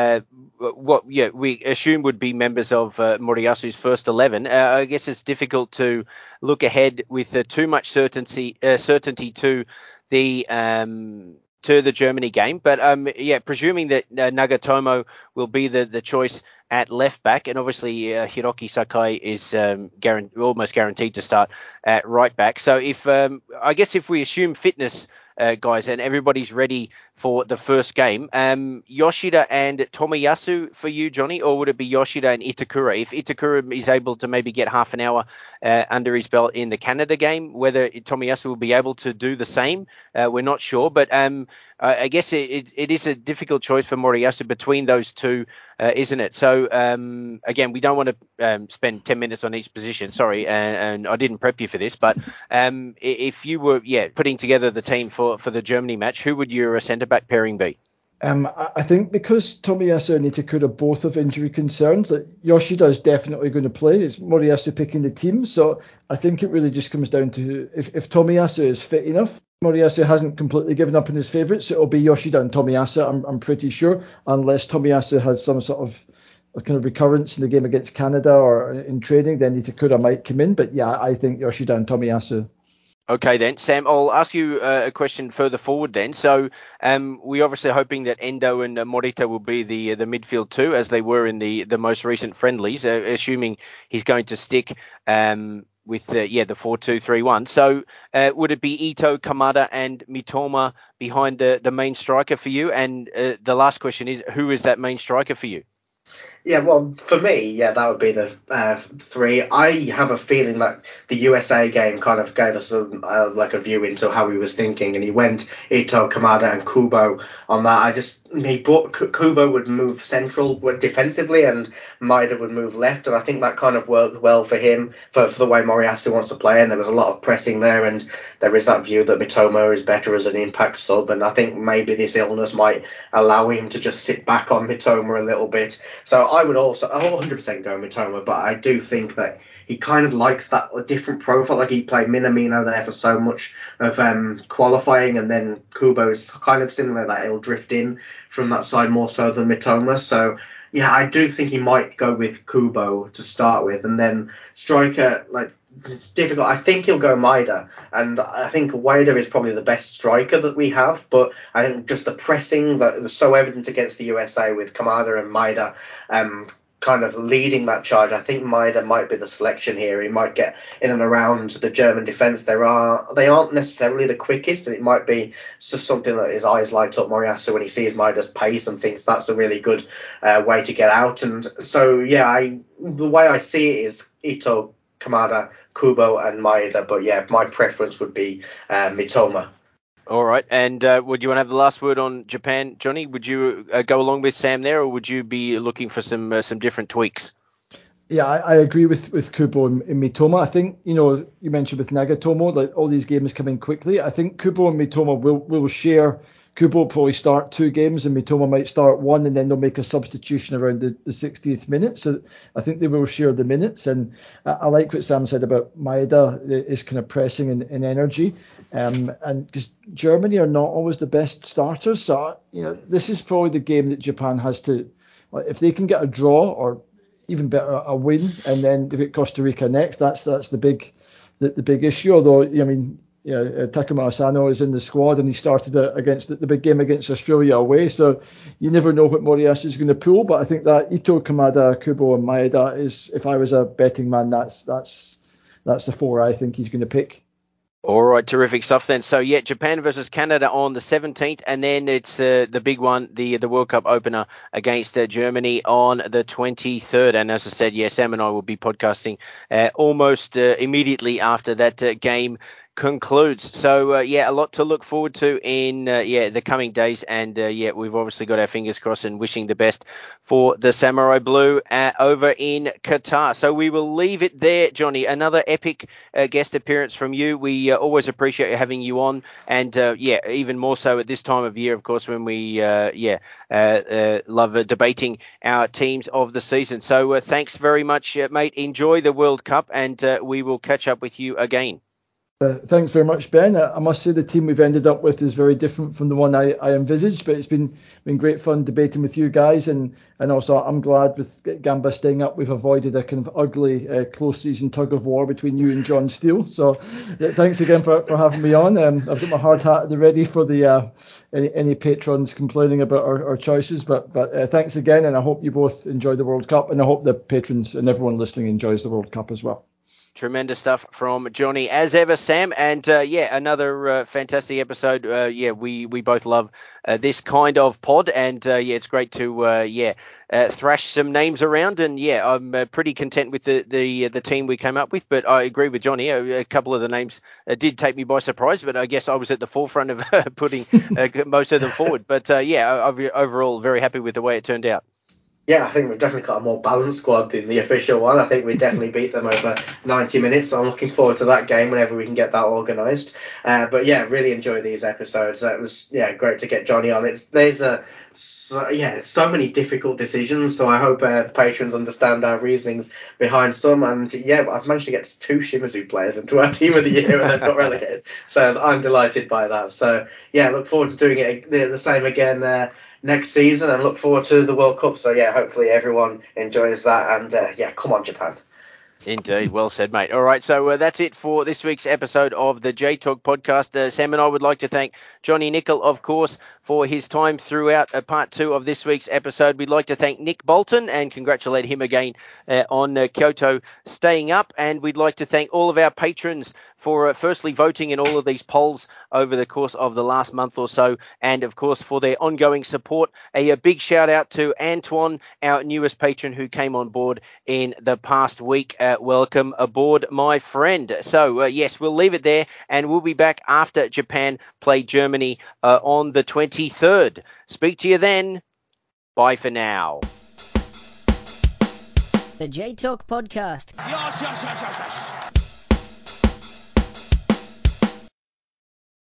what we assume would be members of Moriyasu's first 11. I guess it's difficult to look ahead with too much certainty to to the Germany game. But presuming that Nagatomo will be the choice at left back, and obviously Hiroki Sakai is almost guaranteed to start at right back. So if we assume fitness, guys, and everybody's ready for the first game, Yoshida and Tomiyasu for you, Johnny, or would it be Yoshida and Itakura? If Itakura is able to maybe get half an hour under his belt in the Canada game, whether Tomiyasu will be able to do the same, we're not sure. But I guess it is a difficult choice for Moriyasu between those two, isn't it? So again, we don't want to spend 10 minutes on each position. Sorry, and I didn't prep you for this, but if you were putting together the team for the Germany match, who would your centre back pairing be? I think because Tomiyasu and Itakura both have injury concerns, that Yoshida is definitely going to play. It's Moriyasu picking the team, so I think it really just comes down to if Tomiyasu is fit enough. Moriyasu hasn't completely given up on his favourites, so it'll be Yoshida and Tomiyasu, I'm pretty sure, unless Tomiyasu has some sort of a kind of recurrence in the game against Canada or in training, then Itakura might come in. But yeah, I think Yoshida and Tomiyasu. Okay then, Sam, I'll ask you a question further forward then. So we're obviously hoping that Endo and Morita will be the midfield too, as they were in the most recent friendlies, assuming he's going to stick with the 4-2-3-1. So would it be Ito, Kamada and Mitoma behind the main striker for you? And the last question is, who is that main striker for you? Yeah, well, for me, that would be the three. I have a feeling that the USA game kind of gave us a view into how he was thinking, and he went Ito, Kamada, and Kubo on that. He brought Kubo would move central defensively, and Maeda would move left, and I think that kind of worked well for him for the way Moriyasu wants to play. And there was a lot of pressing there, and there is that view that Mitoma is better as an impact sub, and I think maybe this illness might allow him to just sit back on Mitoma a little bit. So I would also 100% go Mitoma, but I do think that he kind of likes that different profile. Like he played Minamino there for so much of qualifying, and then Kubo is kind of similar, that he'll drift in from that side more so than Mitoma. So yeah, I do think he might go with Kubo to start with, and then striker, it's difficult. I think he'll go Maeda, and I think Maeda is probably the best striker that we have, but I think just the pressing that was so evident against the USA with Kamada and Maeda kind of leading that charge. I think Maeda might be the selection here. He might get in and around the German defence. They aren't necessarily the quickest, and it might be just something that his eyes light up Moriyasu when he sees Maeda's pace and thinks that's a really good way to get out. And so, the way I see it is Ito, Kamada, Kubo and Maeda, but my preference would be Mitoma. All right, and would you want to have the last word on Japan, Johnny? Would you go along with Sam there, or would you be looking for some different tweaks? Yeah, I agree with Kubo and Mitoma. I think, you mentioned with Nagatomo, like all these games coming quickly. I think Kubo and Mitoma will share. Kubo will probably start 2 games and Mitoma might start 1, and then they'll make a substitution around the 60th minute. So I think they will share the minutes. And I like what Sam said about Maeda, is kind of pressing and energy. And because Germany are not always the best starters. So, this is probably the game that Japan has to, if they can get a draw or even better, a win, and then they've got Costa Rica next, that's the big issue. Although, Takuma Asano is in the squad and he started against the big game against Australia away, so you never know what Moriyasu is going to pull. But I think that Ito, Kamada, Kubo and Maeda is, if I was a betting man, that's the 4 I think he's going to pick. All right, terrific stuff then. So, Japan versus Canada on the 17th, and then it's the big one, the World Cup opener against Germany on the 23rd. And as I said, Sam and I will be podcasting almost immediately after that game concludes. So, a lot to look forward to in the coming days. And, we've obviously got our fingers crossed and wishing the best for the Samurai Blue over in Qatar. So we will leave it there, Johnny. Another epic guest appearance from you. We always appreciate having you on. And, even more so at this time of year, of course, when we, love debating our teams of the season. So thanks very much, mate. Enjoy the World Cup, and we will catch up with you again. Thanks very much, Ben. I must say the team we've ended up with is very different from the one I envisaged, but it's been great fun debating with you guys, and also I'm glad with Gamba staying up, we've avoided a kind of ugly close season tug of war between you and John Steele. So thanks again for having me on. I've got my hard hat at the ready for the any patrons complaining about our choices, but thanks again, and I hope you both enjoy the World Cup, and I hope the patrons and everyone listening enjoys the World Cup as well. Tremendous stuff from Johnny as ever, Sam, and another fantastic episode. We both love this kind of pod, and it's great to thrash some names around, and I'm pretty content with the team we came up with. But I agree with Johnny. A couple of the names did take me by surprise, but I guess I was at the forefront of putting most of them forward. But overall very happy with the way it turned out. Yeah, I think we've definitely got a more balanced squad than the official one. I think we definitely beat them over 90 minutes, so I'm looking forward to that game whenever we can get that organised. But yeah, really enjoyed these episodes. It was great to get Johnny on. There's so many difficult decisions, so I hope patrons understand our reasonings behind some. And I've managed to get 2 Shimizu players into our team of the year and they've got relegated, so I'm delighted by that. So yeah, look forward to doing it the same again next season, and look forward to the World Cup. So hopefully everyone enjoys that, and come on, Japan. Indeed, well said, mate. All right, so that's it for this week's episode of the J-Talk podcast. Sam and I would like to thank Johnny Nicol, of course, for his time throughout part 2 of this week's episode. We'd like to thank Nick Bolton and congratulate him again on Kyoto staying up. And we'd like to thank all of our patrons for firstly voting in all of these polls over the course of the last month or so, and of course for their ongoing support. A big shout out to Antoine, our newest patron who came on board in the past week. Welcome aboard, my friend. So yes, we'll leave it there, and we'll be back after Japan play Germany on the 23rd. Speak to you then. Bye for now. The J-Talk podcast. Yes.